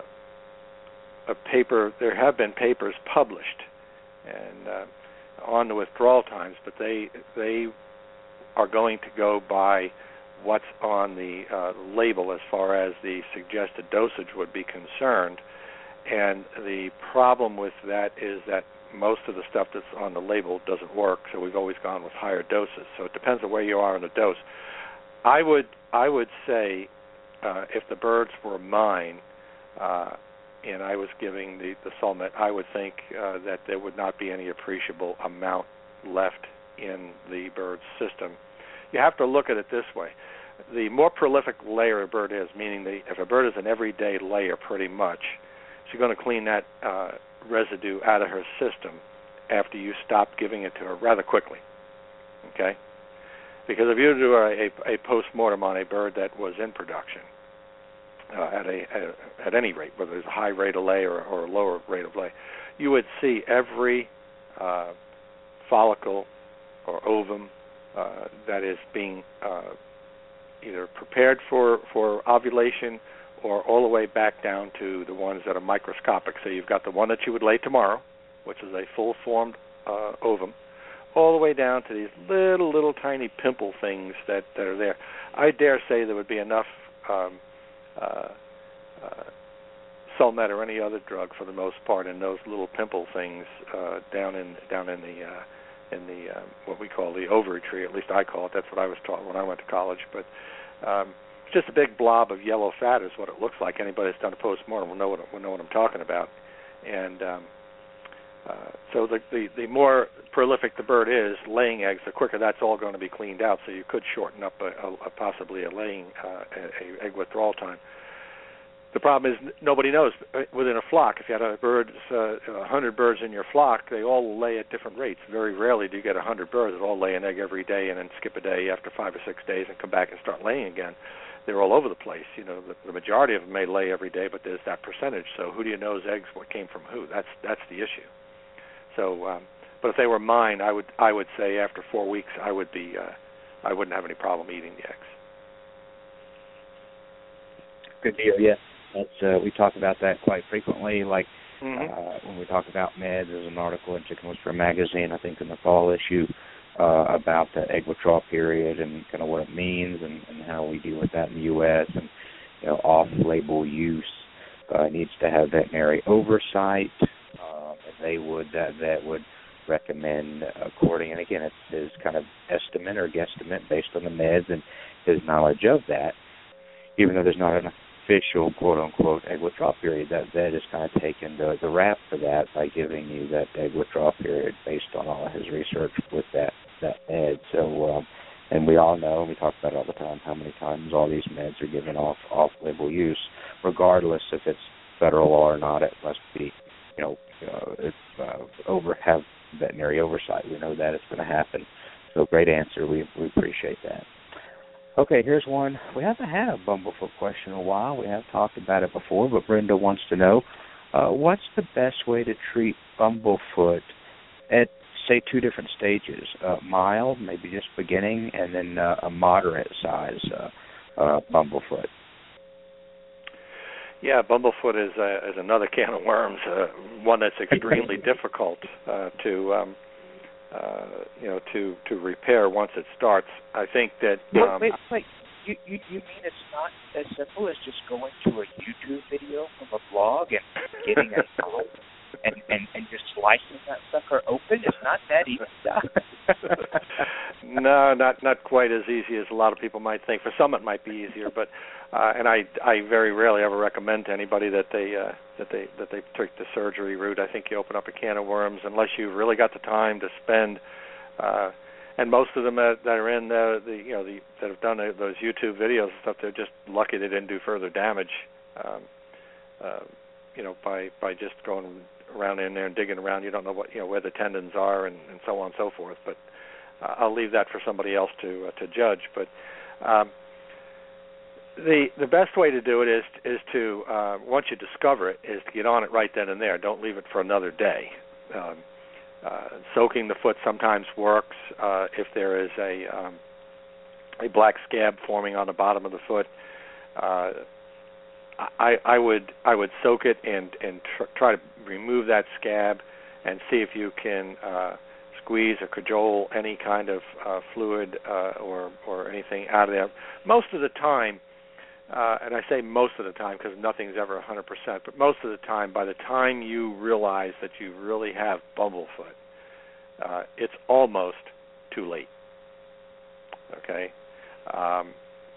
a paper. There have been papers published and uh, on the withdrawal times, but they they are going to go by what's on the uh, label as far as the suggested dosage would be concerned. And the problem with that is that most of the stuff that's on the label doesn't work, so we've always gone with higher doses. So it depends on where you are in the dose. I would I would say uh, if the birds were mine uh, and I was giving the, the Sulmet, I would think uh, that there would not be any appreciable amount left in the bird's system. You have to look at it this way. The more prolific layer a bird is, meaning the, if a bird is an everyday layer pretty much, she's going to clean that uh, residue out of her system after you stop giving it to her rather quickly, okay? Because if you do a, a, a post-mortem on a bird that was in production uh, at, a, at, at any rate, whether there's a high rate of lay or, or a lower rate of lay, you would see every uh, follicle or ovum uh, that is being uh, either prepared for, for ovulation or all the way back down to the ones that are microscopic. So you've got the one that you would lay tomorrow, which is a full-formed uh, ovum, all the way down to these little, little tiny pimple things that, that are there. I dare say there would be enough um, uh, uh, Sulmet or any other drug, for the most part, in those little pimple things uh, down in down in the uh, in the uh, what we call the ovary tree. At least I call it. That's what I was taught when I went to college. But um, it's just a big blob of yellow fat is what it looks like. Anybody that's done a postmortem will know what will know what I'm talking about. And um, uh, so the, the the more prolific the bird is laying eggs, the quicker that's all going to be cleaned out. So you could shorten up a, a, a possibly a laying uh, a, a egg withdrawal time. The problem is nobody knows within a flock. If you had a birds, uh, one hundred birds in your flock, they all lay at different rates. Very rarely do you get one hundred birds that all lay an egg every day and then skip a day after five or six days and come back and start laying again. They're all over the place. You know, the, the majority of them may lay every day, but there's that percentage. So who do you know's eggs what came from who? That's that's the issue. So, um, but if they were mine, I would I would say after four weeks I would be uh, I wouldn't have any problem eating the eggs. Good deal. Yeah. That's, uh, we talk about that quite frequently, like mm-hmm. uh, when we talk about meds. There's an article in Chicken Whisperer magazine, I think in the fall issue, uh, about the egg withdrawal period and kind of what it means and, and how we deal with that in the U S and, you know, off-label use uh, needs to have veterinary oversight. Uh, and they would that that would recommend according, and again, it's his kind of estimate or guesstimate based on the meds and his knowledge of that, even though there's not enough official quote-unquote egg withdrawal period. That vet has kind of taken the, the rap for that by giving you that egg withdrawal period based on all of his research with that, that med. So, um, and we all know, we talk about it all the time, how many times all these meds are given off, off-label use, regardless if it's federal law or not. It must be, you know, uh, it's, uh, over have veterinary oversight. We know that it's going to happen. So great answer. We, we appreciate that. Okay, here's one. We haven't had a bumblefoot question in a while. We have talked about it before, but Brenda wants to know, uh, what's the best way to treat bumblefoot at, say, two different stages, uh, mild, maybe just beginning, and then uh, a moderate size uh, uh, bumblefoot? Yeah, bumblefoot is, uh, is another can of worms, uh, one that's extremely difficult uh, to um, Uh, you know, to, to repair once it starts. I think that... Um, wait, wait, wait. You, you, you mean it's not as simple as just going to a YouTube video from a blog and getting a knife and, and, and just slicing that sucker open? It's not that easy. No, not not quite as easy as a lot of people might think. For some, it might be easier, but uh, and I I very rarely ever recommend to anybody that they uh, that they that they take the surgery route. I think you open up a can of worms unless you've really got the time to spend. Uh, and most of them that, that are in the, the you know the that have done those YouTube videos and stuff, they're just lucky they didn't do further damage. Um, uh, you know, by by just going around in there and digging around. You don't know what you know where the tendons are and, and so on and so forth. But uh, I'll leave that for somebody else to uh, to judge. But um, the the best way to do it is is to uh, once you discover it, is to get on it right then and there. Don't leave it for another day. Um, uh, soaking the foot sometimes works uh, if there is a um, a black scab forming on the bottom of the foot. Uh, I, I would I would soak it and and tr- try to remove that scab and see if you can uh, squeeze or cajole any kind of uh, fluid uh, or or anything out of there. Most of the time, uh, and I say most of the time because nothing's ever one hundred percent, but most of the time, by the time you realize that you really have bumblefoot, uh, it's almost too late. Okay. Um,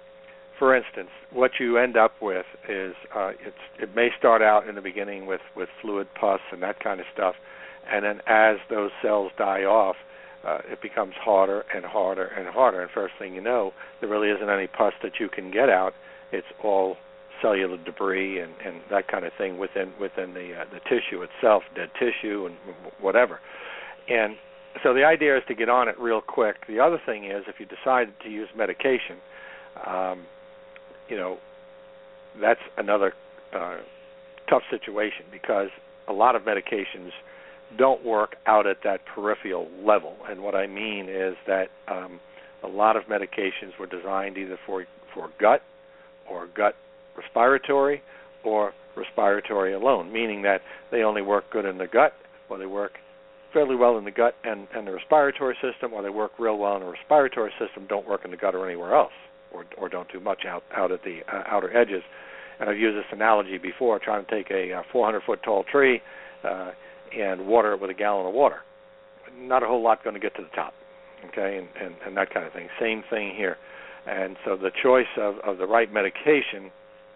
For instance, what you end up with is uh, it's, it may start out in the beginning with, with fluid pus and that kind of stuff, and then as those cells die off, uh, it becomes harder and harder and harder. And first thing you know, there really isn't any pus that you can get out. It's all cellular debris and, and that kind of thing within within the uh, the tissue itself, dead tissue and whatever. And so the idea is to get on it real quick. The other thing is, if you decide to use medication, um, you know, that's another uh, tough situation because a lot of medications don't work out at that peripheral level. And what I mean is that um, a lot of medications were designed either for, for gut or gut respiratory or respiratory alone, meaning that they only work good in the gut or they work fairly well in the gut and, and the respiratory system, or they work real well in the respiratory system, don't work in the gut or anywhere else. Or, or don't do much out, out at the uh, outer edges. And I've used this analogy before, trying to take a four hundred foot tall tree uh, and water it with a gallon of water. Not a whole lot going to get to the top, okay, and, and, and that kind of thing. Same thing here. And so the choice of, of the right medication,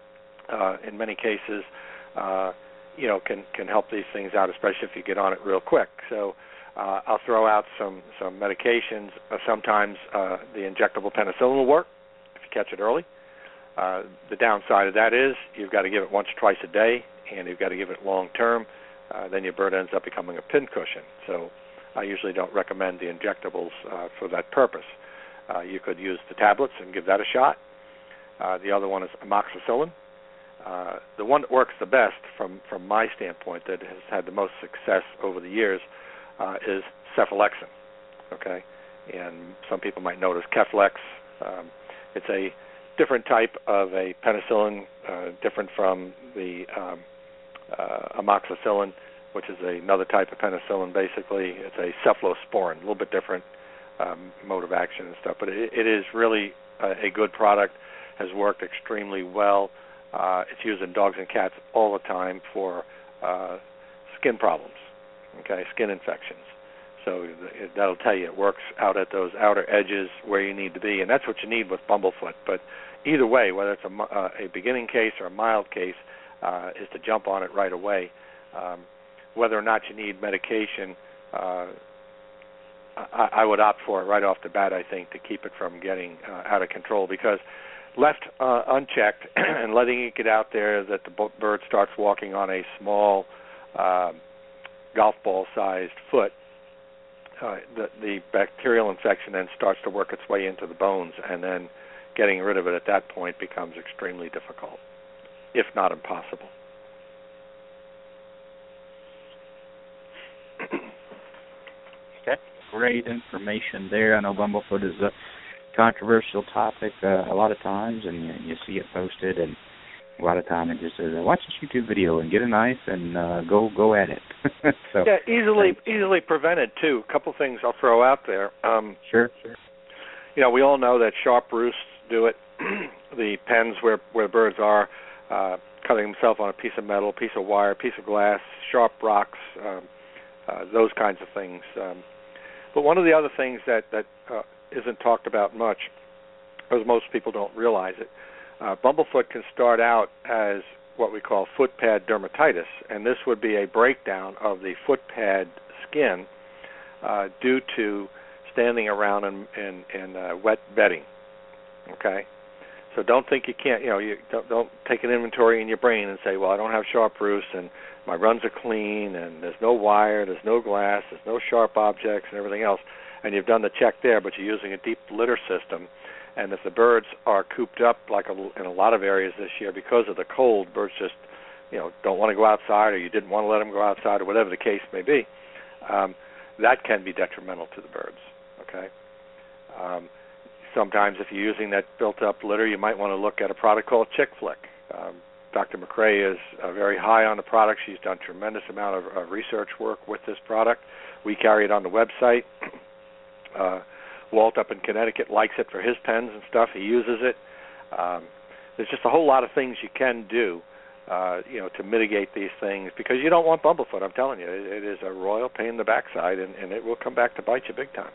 uh, in many cases, uh, you know, can, can help these things out, especially if you get on it real quick. So uh, I'll throw out some, some medications. Uh, sometimes uh, the injectable penicillin will work. Catch it early. Uh, the downside of that is you've got to give it once or twice a day, and you've got to give it long term. Uh, then your bird ends up becoming a pincushion. So I usually don't recommend the injectables uh, for that purpose. Uh, you could use the tablets and give that a shot. Uh, the other one is amoxicillin. Uh, the one that works the best from, from my standpoint, that has had the most success over the years, uh, is cephalexin. Okay, and some people might know it as Keflex. Um, It's a different type of a penicillin, uh, different from the um, uh, amoxicillin, which is another type of penicillin. Basically, it's a cephalosporin, a little bit different um, mode of action and stuff. But it, it is really a, a good product, has worked extremely well. Uh, it's used in dogs and cats all the time for uh, skin problems, okay, skin infections. So that'll tell you it works out at those outer edges where you need to be, and that's what you need with bumblefoot. But either way, whether it's a, uh, a beginning case or a mild case, uh, is to jump on it right away. Um, whether or not you need medication, uh, I, I would opt for it right off the bat, I think, to keep it from getting uh, out of control, because left uh, unchecked and letting it get out there that the bird starts walking on a small uh, golf ball-sized foot, Uh, the, the bacterial infection then starts to work its way into the bones, and then getting rid of it at that point becomes extremely difficult, if not impossible. Okay, great information there. I know bumblefoot is a controversial topic uh, a lot of times, and you, you see it posted, and a lot of time it just says, watch this YouTube video and get a knife and uh, go go at it. so, yeah, easily easily prevented, too. A couple things I'll throw out there. Um, sure, sure. You know, we all know that sharp roosts do it. The pens where, where birds are, uh, cutting themselves on a piece of metal, piece of wire, piece of glass, sharp rocks, um, uh, those kinds of things. Um, but one of the other things that, that uh, isn't talked about much, because most people don't realize it, Uh, bumblefoot can start out as what we call foot pad dermatitis, and this would be a breakdown of the foot pad skin uh, due to standing around in, in, in uh, wet bedding. Okay, So don't think you can't, you know, you don't, don't take an inventory in your brain and say, well, I don't have sharp roofs and my runs are clean and there's no wire, there's no glass, there's no sharp objects and everything else, and you've done the check there, but you're using a deep litter system. And if the birds are cooped up, like a, in a lot of areas this year, because of the cold, birds just, you know, don't want to go outside, or you didn't want to let them go outside, or whatever the case may be, um, that can be detrimental to the birds, okay? Um, sometimes if you're using that built-up litter, you might want to look at a product called Chick Flick. Um, Doctor McRae is uh, very high on the product. She's done a tremendous amount of uh, research work with this product. We carry it on the website. Uh, Walt up in Connecticut likes it for his pens and stuff. He uses it. Um, there's just a whole lot of things you can do, uh, you know, to mitigate these things, because you don't want bumblefoot. I'm telling you, it, it is a royal pain in the backside, and, and it will come back to bite you big time.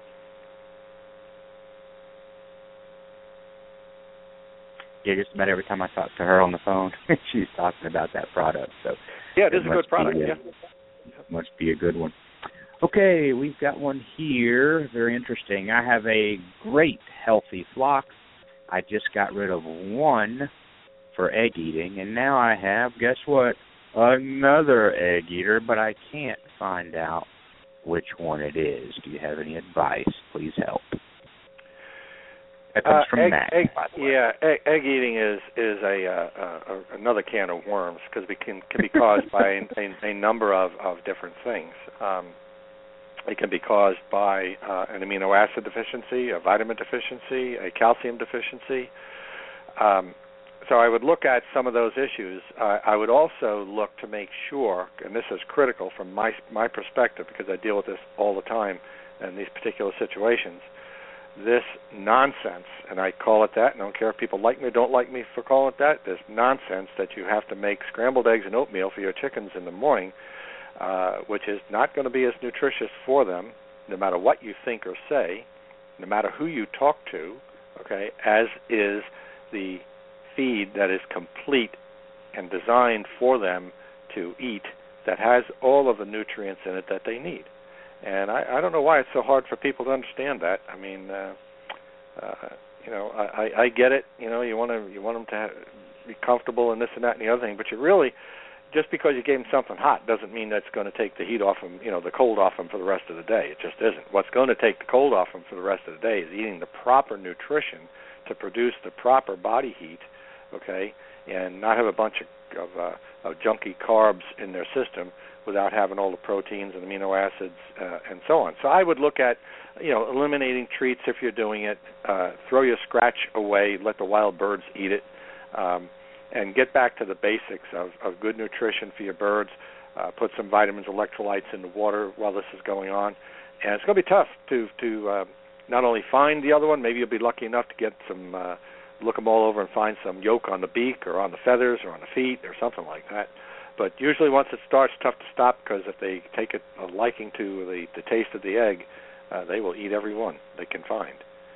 Yeah, just about every time I talk to her on the phone, she's talking about that product. So yeah, it is it a good product. A, yeah, must be a good one. Okay, we've got one here. Very interesting. I have a great healthy flock. I just got rid of one for egg eating, and now I have, guess what, another egg eater, but I can't find out which one it is. Do you have any advice? Please help. That comes uh, from egg, Matt, egg, by the way. Yeah, egg, egg eating is is a, uh, uh, another can of worms, because it can can be caused by a, a, a number of, of different things. Um, It can be caused by uh, an amino acid deficiency, a vitamin deficiency, a calcium deficiency. Um, so I would look at some of those issues. Uh, I would also look to make sure, and this is critical from my my perspective, because I deal with this all the time in these particular situations, this nonsense, and I call it that, and I don't care if people like me or don't like me for calling it that, this nonsense that you have to make scrambled eggs and oatmeal for your chickens in the morning, Uh, which is not going to be as nutritious for them, no matter what you think or say, no matter who you talk to, okay, as is the feed that is complete and designed for them to eat, that has all of the nutrients in it that they need. And I, I don't know why it's so hard for people to understand that. I mean, uh, uh, you know, I, I get it. You know, you want to you want them to have, be comfortable and this and that and the other thing, but you really, just because you gave them something hot doesn't mean that's going to take the heat off them, you know, the cold off them for the rest of the day. It just isn't. What's going to take the cold off them for the rest of the day is eating the proper nutrition to produce the proper body heat, okay, and not have a bunch of, of, uh, of junky carbs in their system without having all the proteins and amino acids uh, and so on. So I would look at, you know, eliminating treats if you're doing it, uh, throw your scratch away, let the wild birds eat it, um, and get back to the basics of, of good nutrition for your birds. Uh, put some vitamins, electrolytes in the water while this is going on. And it's going to be tough to to uh, not only find the other one, maybe you'll be lucky enough to get some, uh, look them all over and find some yolk on the beak or on the feathers or on the feet or something like that. But usually once it starts, it's tough to stop, because if they take a, a liking to the, the taste of the egg, uh, they will eat every one they can find.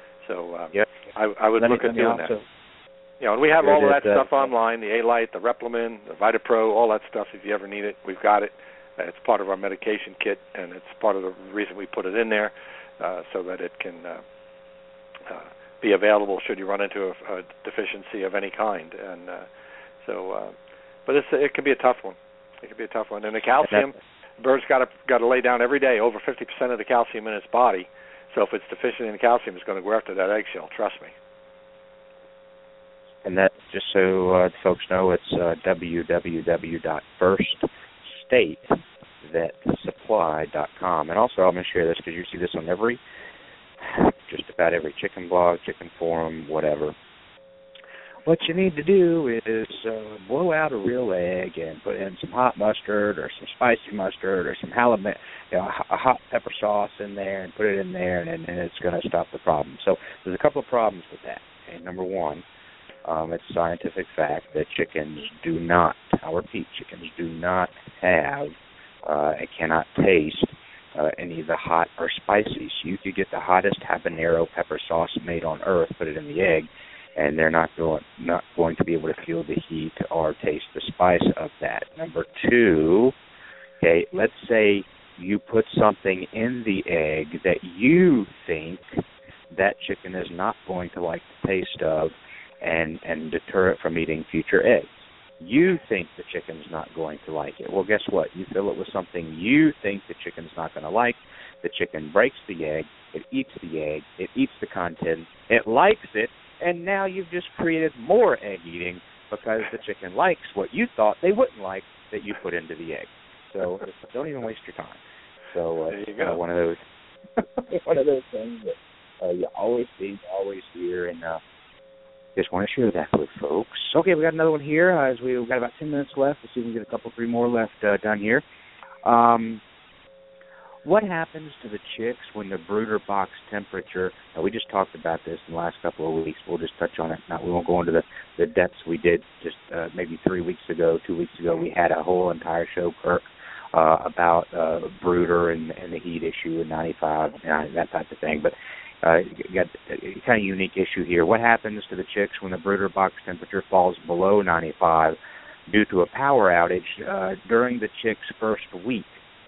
So um, yep. I, I would let look me, at doing also, that. You know, and we have Good all of that at, uh, stuff online, the A-Lite, the Replimon, the VitaPro, all that stuff. If you ever need it, we've got it. Uh, it's part of our medication kit, and it's part of the reason we put it in there, uh, so that it can uh, uh, be available should you run into a, a deficiency of any kind. And uh, so, uh, but it's, it can be a tough one. It can be a tough one. And the calcium, birds got to got to lay down every day over fifty percent of the calcium in its body. So if it's deficient in calcium, it's going to go after that eggshell. Trust me. And that, just so uh, folks know, it's uh, w w w dot first state vet supply dot com. And also, I'm going to share this because you see this on every, just about every chicken blog, chicken forum, whatever. What you need to do is uh, blow out a real egg and put in some hot mustard or some spicy mustard or some halibut, you know, a hot pepper sauce in there, and put it in there, and, and it's going to stop the problem. So there's a couple of problems with that. Okay, number one, Um, it's scientific fact that chickens do not, our peat chickens do not have uh, and cannot taste uh, any of the hot or spicy. So you could get the hottest habanero pepper sauce made on earth, put it in the egg, and they're not going not going to be able to feel the heat or taste the spice of that. Number two, okay, let's say you put something in the egg that you think that chicken is not going to like the taste of, and, and deter it from eating future eggs. You think the chicken's not going to like it. Well, guess what? You fill it with something you think the chicken's not going to like. The chicken breaks the egg. It eats the egg. It eats the content. It likes it. And now you've just created more egg eating because the chicken likes what you thought they wouldn't like that you put into the egg. So don't even waste your time. So uh, there you uh, go. one of those one of those things that uh, you always see, always hear, and uh, just want to share that with folks. Okay, we got another one here. Uh, as we, we've got about ten minutes left. Let's see if we can get a couple, three more left uh, down here. Um, what happens to the chicks when the brooder box temperature? Now, we just talked about this in the last couple of weeks. We'll just touch on it. Now, we won't go into the, the depths we did just uh, maybe three weeks ago, two weeks ago. We had a whole entire show, Kirk, uh, about uh, brooder and, and the heat issue in ninety-five, and that type of thing. But Uh, you got a kind of unique issue here. What happens to the chicks when the brooder box temperature falls below ninety-five due to a power outage uh, during the chicks' first week?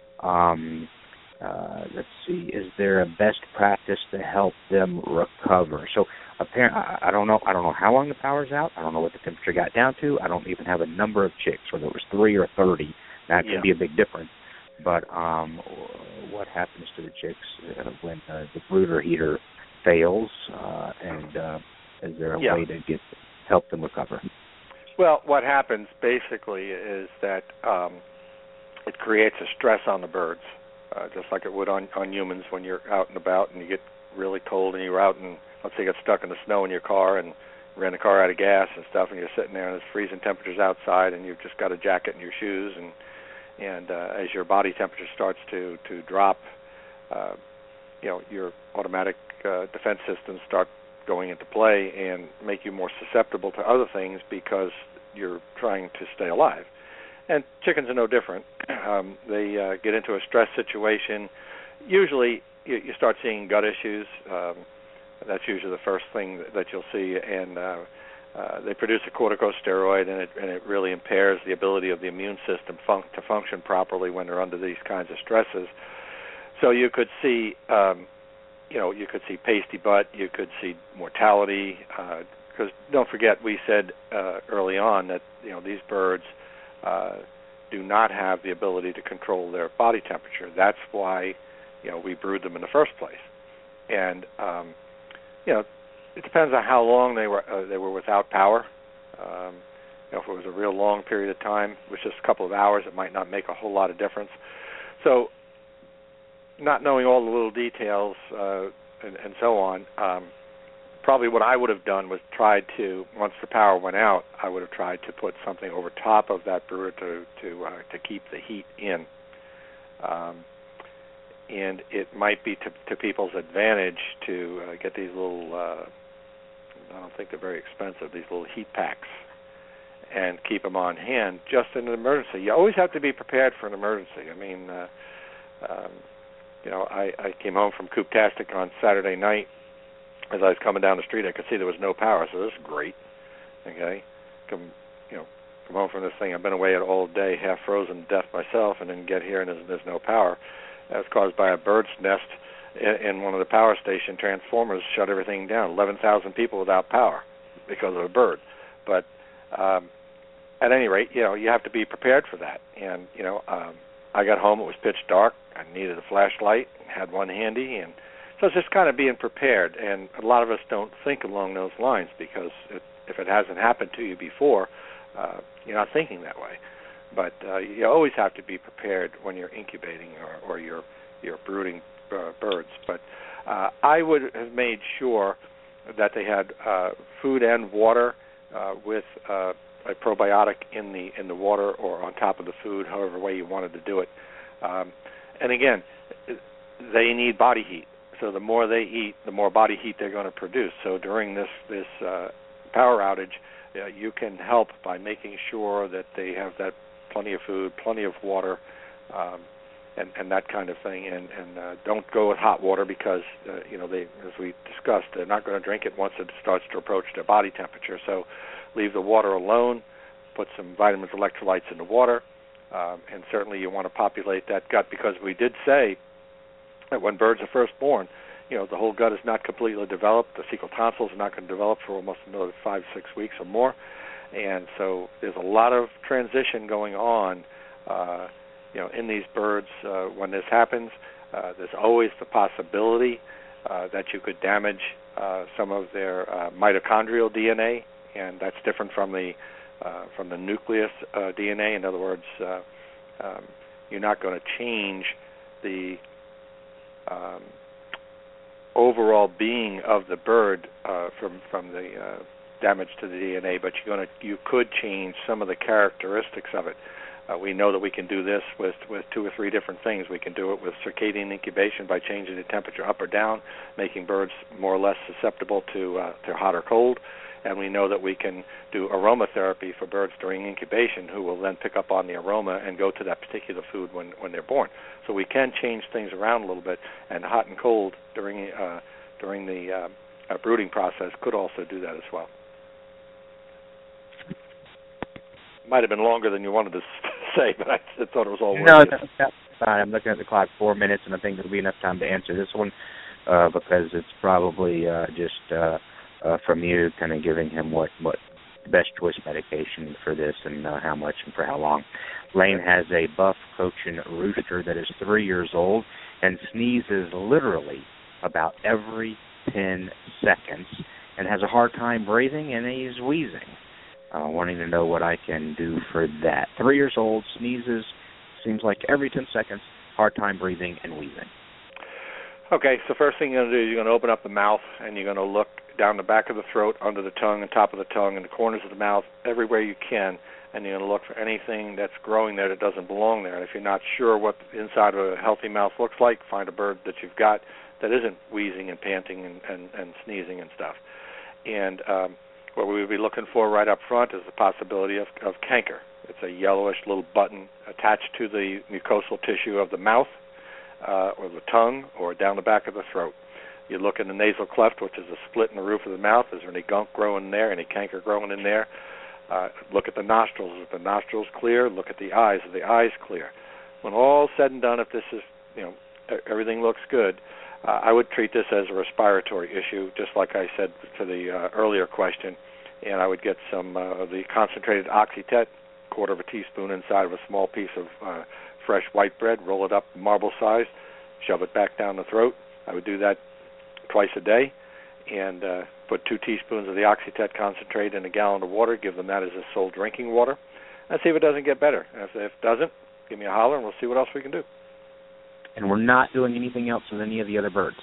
Um, uh, let's see. Is there a best practice to help them recover? So, apparently, I don't know. I don't know how long the power's out. I don't know what the temperature got down to. I don't even have a number of chicks, whether it was three or thirty. That yeah. could be a big difference. But um, what happens to the chicks uh, when uh, the brooder heater fails, uh, and uh, is there a yeah. way to get help them recover? Well, what happens basically is that um, it creates a stress on the birds, uh, just like it would on, on humans when you're out and about and you get really cold and you're out and let's say you get stuck in the snow in your car and ran the car out of gas and stuff, and you're sitting there and it's freezing temperatures outside and you've just got a jacket and your shoes and And uh, as your body temperature starts to, to drop, uh, you know, your automatic uh, defense systems start going into play and make you more susceptible to other things because you're trying to stay alive. And chickens are no different. Um, they uh, get into a stress situation. Usually you, you start seeing gut issues. Um, that's usually the first thing that, that you'll see. And uh, Uh, they produce a corticosteroid, and it, and it really impairs the ability of the immune system fun- to function properly when they're under these kinds of stresses. So you could see, um, you know, you could see pasty butt, you could see mortality, because uh, don't forget we said uh, early on that you know these birds uh, do not have the ability to control their body temperature. That's why you know we brood them in the first place, and um, you know. It depends on how long they were uh, they were without power. Um, you know, if it was a real long period of time, it was just a couple of hours, it might not make a whole lot of difference. So, not knowing all the little details uh, and, and so on, um, probably what I would have done was tried to, once the power went out, I would have tried to put something over top of that brooder to to uh, to keep the heat in. Um, and it might be to, to people's advantage to uh, get these little. Uh, I don't think they're very expensive, these little heat packs, and keep them on hand just in an emergency. You always have to be prepared for an emergency. I mean, uh, um, you know, I, I came home from Cooptastic on Saturday night. As I was coming down the street, I could see there was no power, so this is great. Okay, come, you know, come home from this thing. I've been away all day, half frozen to death myself, and then get here and there's, there's no power. That was caused by a bird's nest in one of the power station transformers. Shut everything down. eleven thousand people without power because of a bird. But um, at any rate, you know, you have to be prepared for that. And, you know, um, I got home, it was pitch dark. I needed a flashlight, had one handy. And so it's just kind of being prepared. And a lot of us don't think along those lines because it, if it hasn't happened to you before, uh, you're not thinking that way. But uh, you always have to be prepared when you're incubating or, or you're, you're brooding Uh, birds, but uh, I would have made sure that they had uh, food and water uh, with uh, a probiotic in the in the water or on top of the food, however way you wanted to do it. Um, and again, they need body heat. So the more they eat, the more body heat they're going to produce. So during this this uh, power outage, uh, you can help by making sure that they have that plenty of food, plenty of water. Um, And, and that kind of thing, and, and uh, don't go with hot water because uh, you know they, as we discussed, they're not going to drink it once it starts to approach their body temperature. So, leave the water alone. Put some vitamins, electrolytes in the water, um, and certainly you want to populate that gut because we did say that when birds are first born, you know, the whole gut is not completely developed. The cecal tonsils are not going to develop for almost another five, six weeks or more. And so there's a lot of transition going on, uh, you know, in these birds uh, when this happens. Uh, there's always the possibility uh, that you could damage uh, some of their uh, mitochondrial D N A, and that's different from the uh, from the nucleus uh, D N A. In other words, uh, um, you're not going to change the um, overall being of the bird uh, from from the uh, damage to the D N A, but you're going to you could change some of the characteristics of it. Uh, we know that we can do this with, with two or three different things. We can do it with circadian incubation by changing the temperature up or down, making birds more or less susceptible to uh, to hot or cold. And we know that we can do aromatherapy for birds during incubation, who will then pick up on the aroma and go to that particular food when, when they're born. So we can change things around a little bit, and hot and cold during uh, during the uh, uh, brooding process could also do that as well. Might have been longer than you wanted to say, but I thought it was all worth no, it. No, that's fine. I'm looking at the clock, four minutes, and I think there'll be enough time to answer this one uh, because it's probably uh, just uh, uh, from you kind of giving him what, what best choice medication for this and uh, how much and for how long. Lane has a buff Cochin rooster that is three years old and sneezes literally about every ten seconds and has a hard time breathing, and he's wheezing. Uh, wanting to know what I can do for that. Three years old, sneezes, seems like every ten seconds, hard time breathing and wheezing. Okay, so first thing you're going to do is you're going to open up the mouth, and you're going to look down the back of the throat, under the tongue, and top of the tongue, and the corners of the mouth, everywhere you can, and you're going to look for anything that's growing there that doesn't belong there. And if you're not sure what the inside of a healthy mouth looks like, find a bird that you've got that isn't wheezing and panting and, and, and sneezing and stuff. And um, what we would be looking for right up front is the possibility of, of canker. It's a yellowish little button attached to the mucosal tissue of the mouth uh, or the tongue or down the back of the throat. You look in the nasal cleft, which is a split in the roof of the mouth. Is there any gunk growing there, any canker growing in there? Uh, look at the nostrils. Is the nostrils clear? Look at the eyes. Are the eyes clear? When all said and done, if this is, you know, everything looks good, Uh, I would treat this as a respiratory issue, just like I said to the uh, earlier question, and I would get some uh, the concentrated Oxytet, quarter of a teaspoon inside of a small piece of uh, fresh white bread, roll it up marble size, shove it back down the throat. I would do that twice a day, and uh, put two teaspoons of the Oxytet concentrate in a gallon of water, give them that as a sole drinking water, and see if it doesn't get better. And if, if it doesn't, give me a holler, and we'll see what else we can do. And we're not doing anything else with any of the other birds?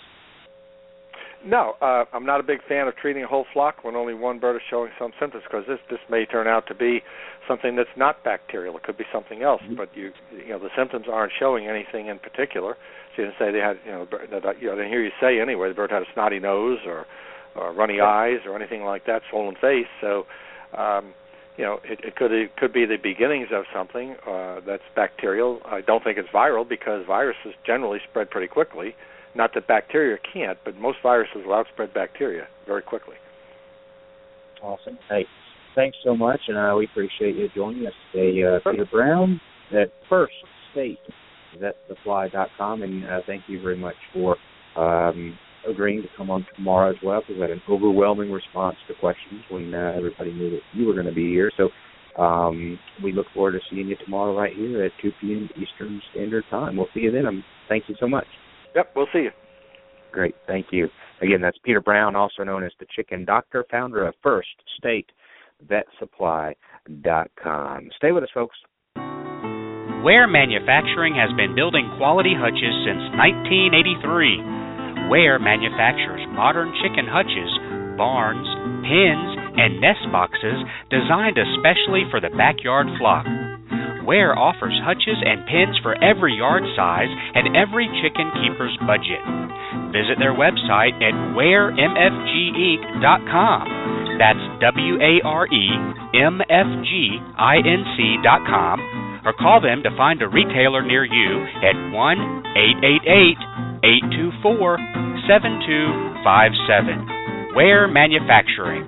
No, uh, I'm not a big fan of treating a whole flock when only one bird is showing some symptoms, because this this may turn out to be something that's not bacterial. It could be something else, mm-hmm. but you you know the symptoms aren't showing anything in particular. So you didn't say they had you know that you know I didn't hear you say anyway the bird had a snotty nose or, or runny yeah. eyes or anything like that, swollen face. So. Um, You know, it, it could it could be the beginnings of something uh, that's bacterial. I don't think it's viral because viruses generally spread pretty quickly. Not that bacteria can't, but most viruses will outspread bacteria very quickly. Awesome. Hey, thanks so much, and uh, we appreciate you joining us today. Uh, Peter Brown at First State Vet Supply dot com, and uh, thank you very much for um, agreeing to come on tomorrow as well, because we had an overwhelming response to questions when uh, everybody knew that you were going to be here. So um, we look forward to seeing you tomorrow right here at two p.m. Eastern Standard Time. We'll see you then. Um, thank you so much. Yep, we'll see you. Great, thank you. Again, that's Peter Brown, also known as the Chicken Doctor, founder of First State Vet Supply dot com. Stay with us, folks. Ware Manufacturing has been building quality hutches since nineteen eighty-three. Ware manufactures modern chicken hutches, barns, pens, and nest boxes designed especially for the backyard flock. Ware offers hutches and pens for every yard size and every chicken keeper's budget. Visit their website at ware m f g inc dot com. That's W A R E M F G I N C dot com, or call them to find a retailer near you at one eight eight eight, eight two four, seven two five seven. Ware Manufacturing.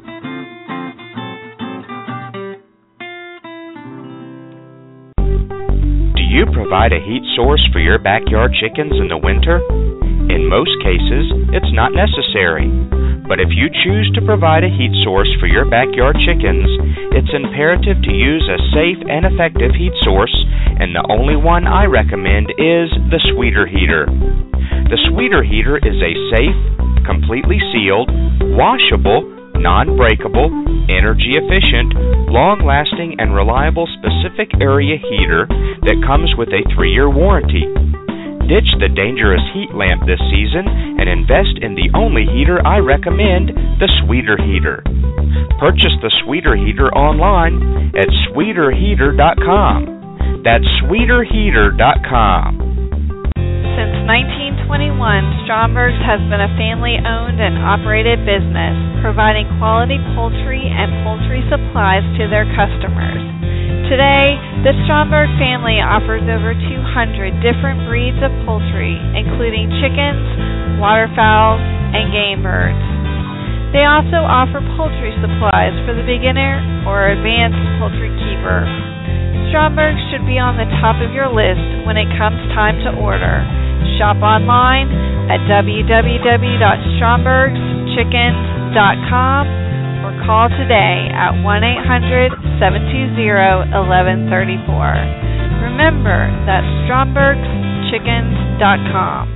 Do you provide a heat source for your backyard chickens in the winter? In most cases, it's not necessary. But if you choose to provide a heat source for your backyard chickens, it's imperative to use a safe and effective heat source, and the only one I recommend is the Sweeter Heater. The Sweeter Heater is a safe, completely sealed, washable, non-breakable, energy-efficient, long-lasting, and reliable specific area heater that comes with a three-year warranty. Ditch the dangerous heat lamp this season and invest in the only heater I recommend, the Sweeter Heater. Purchase the Sweeter Heater online at sweeter heater dot com. That's sweeter heater dot com. Since nineteen twenty-one, Stromberg's has been a family-owned and operated business, providing quality poultry and poultry supplies to their customers. Today, the Stromberg family offers over two hundred different breeds of poultry, including chickens, waterfowl, and game birds. They also offer poultry supplies for the beginner or advanced poultry keeper. Stromberg should be on the top of your list when it comes time to order. Shop online at w w w dot strombergs chickens dot com or call today at one eight hundred, seven two zero, one one three four. Remember, that's strombergs chickens dot com.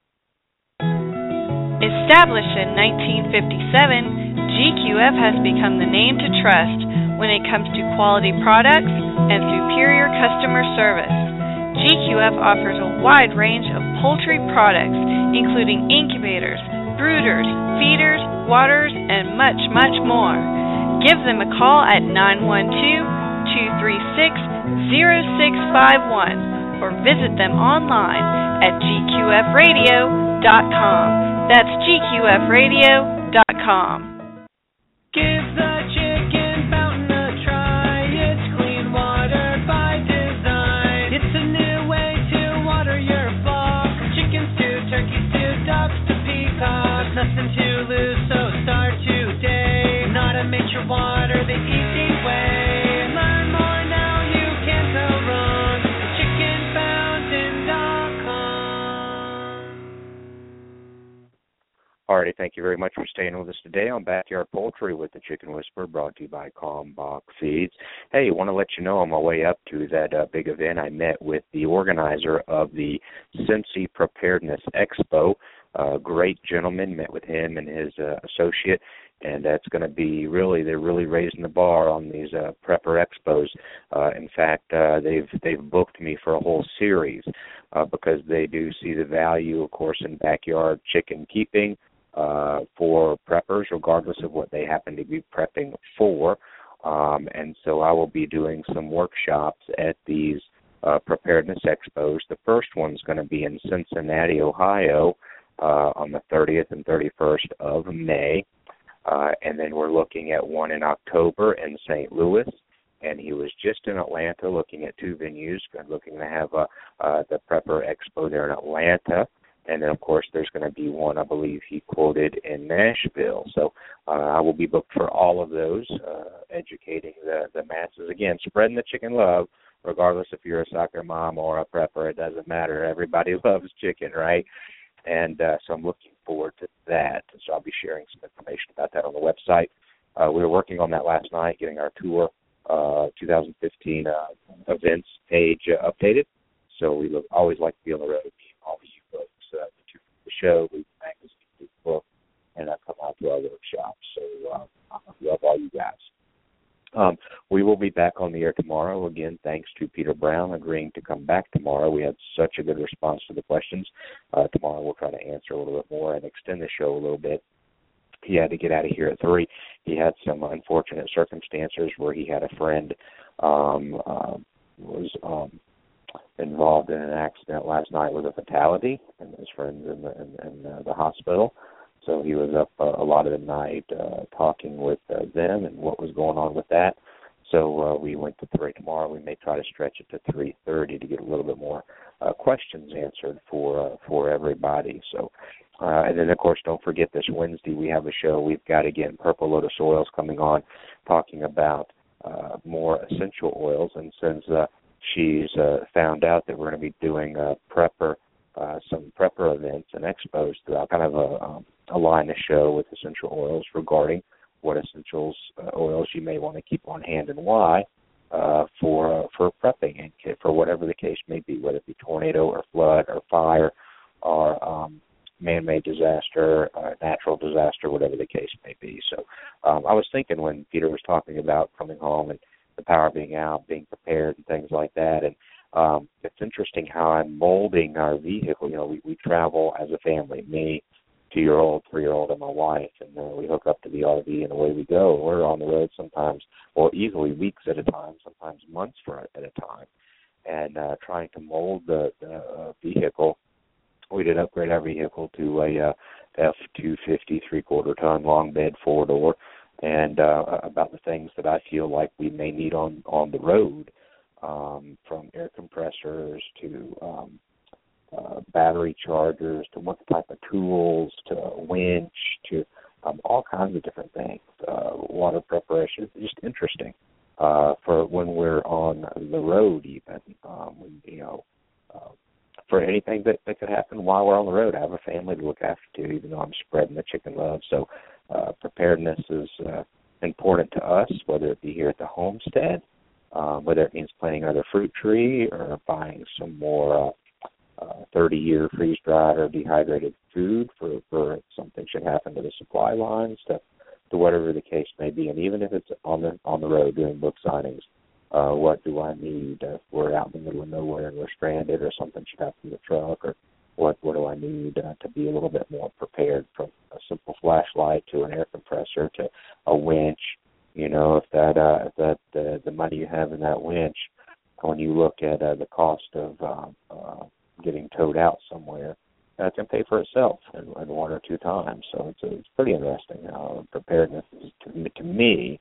Established in nineteen fifty-seven, G Q F has become the name to trust when it comes to quality products and superior customer service. G Q F offers a wide range of poultry products, including incubators, brooders, feeders, waters, and much, much more. Give them a call at nine one two, two three six, zero six five one or visit them online at g q f radio dot com. That's g q f radio dot com. Give the chicken fountain a try. It's clean water by design. It's a new way to water your flock. Chickens to turkeys to ducks to peacocks. Nothing to lose, so start today. Not a mixture water the easy way. Learn more now, you can't go wrong. chicken fountain dot com. Alrighty, thank you very much for staying with us today on Backyard Poultry with the Chicken Whisperer, brought to you by Kalmbach Feeds. Hey, I want to let you know on my way up to that uh, big event, I met with the organizer of the Cincy Preparedness Expo. Uh, great gentleman, met with him and his uh, associate, and that's going to be really, they're really raising the bar on these uh, prepper expos. Uh, in fact, uh, they've they've booked me for a whole series uh, because they do see the value, of course, in backyard chicken keeping uh, for preppers, regardless of what they happen to be prepping for. Um, and so I will be doing some workshops at these uh, preparedness expos. The first one's going to be in Cincinnati, Ohio, Uh, on the thirtieth and thirty-first of May, uh, and then we're looking at one in October in Saint Louis, and he was just in Atlanta looking at two venues, looking to have uh, uh, the Prepper Expo there in Atlanta, and then, of course, there's going to be one, I believe he quoted, in Nashville. So uh, I will be booked for all of those, uh, educating the, the masses. Again, spreading the chicken love, regardless if you're a soccer mom or a prepper, it doesn't matter. Everybody loves chicken, right? And uh, so I'm looking forward to that. So I'll be sharing some information about that on the website. Uh, we were working on that last night, getting our tour uh, twenty fifteen uh, events page uh, updated. So we look, always like to be on the road, meeting all of you folks. Uh, the show, read the magazine, read the book, and I come out to our workshops. So uh, I love all you guys. Um, we will be back on the air tomorrow. Again, thanks to Peter Brown agreeing to come back tomorrow. We had such a good response to the questions. Uh, tomorrow we'll try to answer a little bit more and extend the show a little bit. He had to get out of here at three. He had some unfortunate circumstances where he had a friend um, uh, was um, involved in an accident last night with a fatality, and his friend's in the, in, in, uh, the hospital. So he was up uh, a lot of the night uh, talking with uh, them and what was going on with that. So uh, we went to three tomorrow. We may try to stretch it to three thirty to get a little bit more uh, questions answered for uh, for everybody. So, uh, and then, of course, don't forget this Wednesday we have a show. We've got, again, Purple Lotus Oils coming on, talking about uh, more essential oils. And since uh, she's uh, found out that we're going to be doing a prepper uh, some prepper events and expos throughout, kind of a, um, a line of show with essential oils regarding what essentials uh, oils you may want to keep on hand and why uh, for uh, for prepping and for whatever the case may be, whether it be tornado or flood or fire or um, man-made disaster, uh, natural disaster, whatever the case may be. So um, I was thinking when Peter was talking about coming home and the power being out, being prepared and things like that, and um, it's interesting how I'm molding our vehicle. You know, we, we travel as a family, me, two-year-old, three-year-old, and my wife, and uh, we hook up to the R V and away we go. We're on the road sometimes, well, easily weeks at a time, sometimes months for at a time, and uh, trying to mold the, the uh, vehicle. We did upgrade our vehicle to a uh, F two fifty three-quarter ton long bed four-door, and uh, about the things that I feel like we may need on, on the road, um, from air compressors to um, uh, battery chargers to what type of tools to a winch to um, all kinds of different things, uh, water preparation. It's just interesting uh, for when we're on the road even, um, you know, uh, for anything that, that could happen while we're on the road. I have a family to look after, too, even though I'm spreading the chicken love. So uh, preparedness is uh, important to us, whether it be here at the homestead, uh, whether it means planting another fruit tree or buying some more uh, uh, thirty-year freeze-dried or dehydrated food for, for if something should happen to the supply lines, to, to whatever the case may be. And even if it's on the on the road doing book signings, Uh, what do I need if we're out in the middle of nowhere and we're stranded or something should happen to the truck, or what what do I need uh, to be a little bit more prepared, from a simple flashlight to an air compressor to a winch. You know, if that uh, if that uh, the money you have in that winch, when you look at uh, the cost of uh, uh, getting towed out somewhere, that can pay for itself in, in one or two times. So it's it's pretty interesting. Uh, preparedness is, to, to me,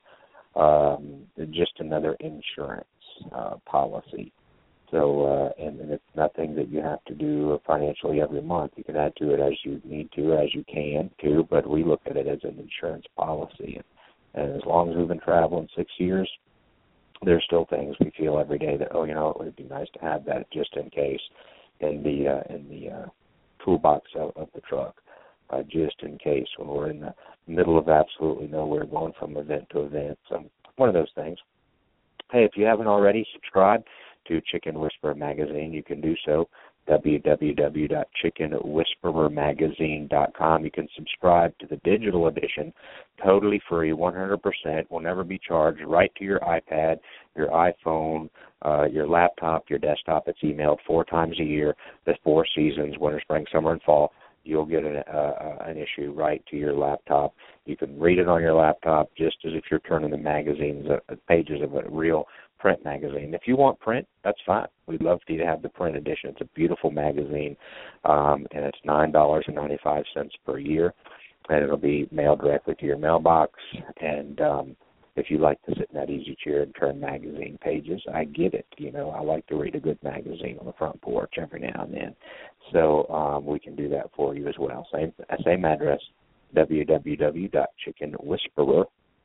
Um, just another insurance uh, policy. So, uh, and, and it's nothing that you have to do financially every month. You can add to it as you need to, as you can too, but we look at it as an insurance policy. And, and as long as we've been traveling six years, there's still things we feel every day that, oh, you know, it would be nice to have that just in case in the, uh, in the uh, toolbox of, of the truck. Uh, just in case when we're in the middle of absolutely nowhere, going from event to event. So one of those things. Hey, if you haven't already subscribed to Chicken Whisperer Magazine, you can do so, w w w dot chicken whisperer magazine dot com. You can subscribe to the digital edition, totally free, one hundred percent, will never be charged, right to your iPad, your iPhone, uh, your laptop, your desktop. It's emailed four times a year, the four seasons, winter, spring, summer, and fall. You'll get an, uh, an issue right to your laptop. You can read it on your laptop just as if you're turning the magazines, uh, pages of a real print magazine. If you want print, that's fine. We'd love for you to have the print edition. It's a beautiful magazine, um, and it's nine dollars and ninety-five cents per year, and it'll be mailed directly to your mailbox. And um, if you like to sit in that easy chair and turn magazine pages, I get it. You know, I like to read a good magazine on the front porch every now and then. So um, we can do that for you as well. Same same address, w w w dot chicken whisperer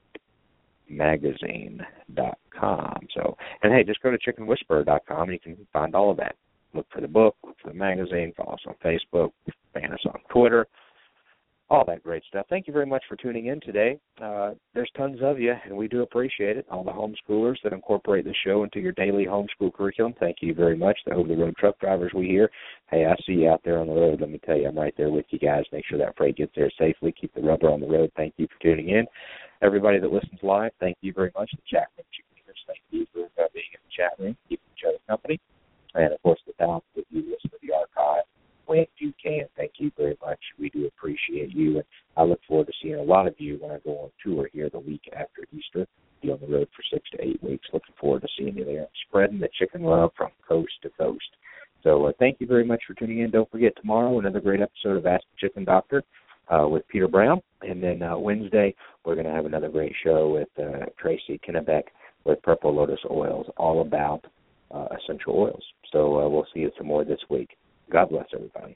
magazine dot com. So, and hey, just go to chicken whisperer dot com and you can find all of that. Look for the book, look for the magazine, follow us on Facebook, fan us on Twitter, all that great stuff. Thank you very much for tuning in today. Uh, there's tons of you, and we do appreciate it. All the homeschoolers that incorporate the show into your daily homeschool curriculum, thank you very much. The over-the-road truck drivers we hear, hey, I see you out there on the road. Let me tell you, I'm right there with you guys. Make sure that freight gets there safely. Keep the rubber on the road. Thank you for tuning in. Everybody that listens live, thank you very much. The chat room cheerleaders, thank you for uh, being in the chat room, keeping each other company. And, of course, the thousands of you listen to the archive when you can. Thank you very much. We do appreciate you. And I look forward to seeing a lot of you when I go on tour here the week after Easter. Be on the road for six to eight weeks. Looking forward to seeing you there. Spreading the chicken love from coast to coast. So uh, thank you very much for tuning in. Don't forget, tomorrow, another great episode of Ask the Chicken Doctor uh, with Peter Brown. And then uh, Wednesday, we're going to have another great show with uh, Tracy Kennebeck with Purple Lotus Oils, all about uh, essential oils. So uh, we'll see you some more this week. God bless everybody.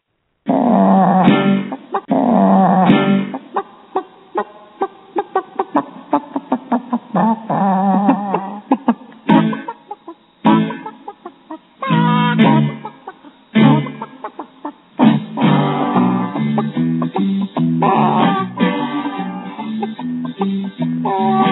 Bye.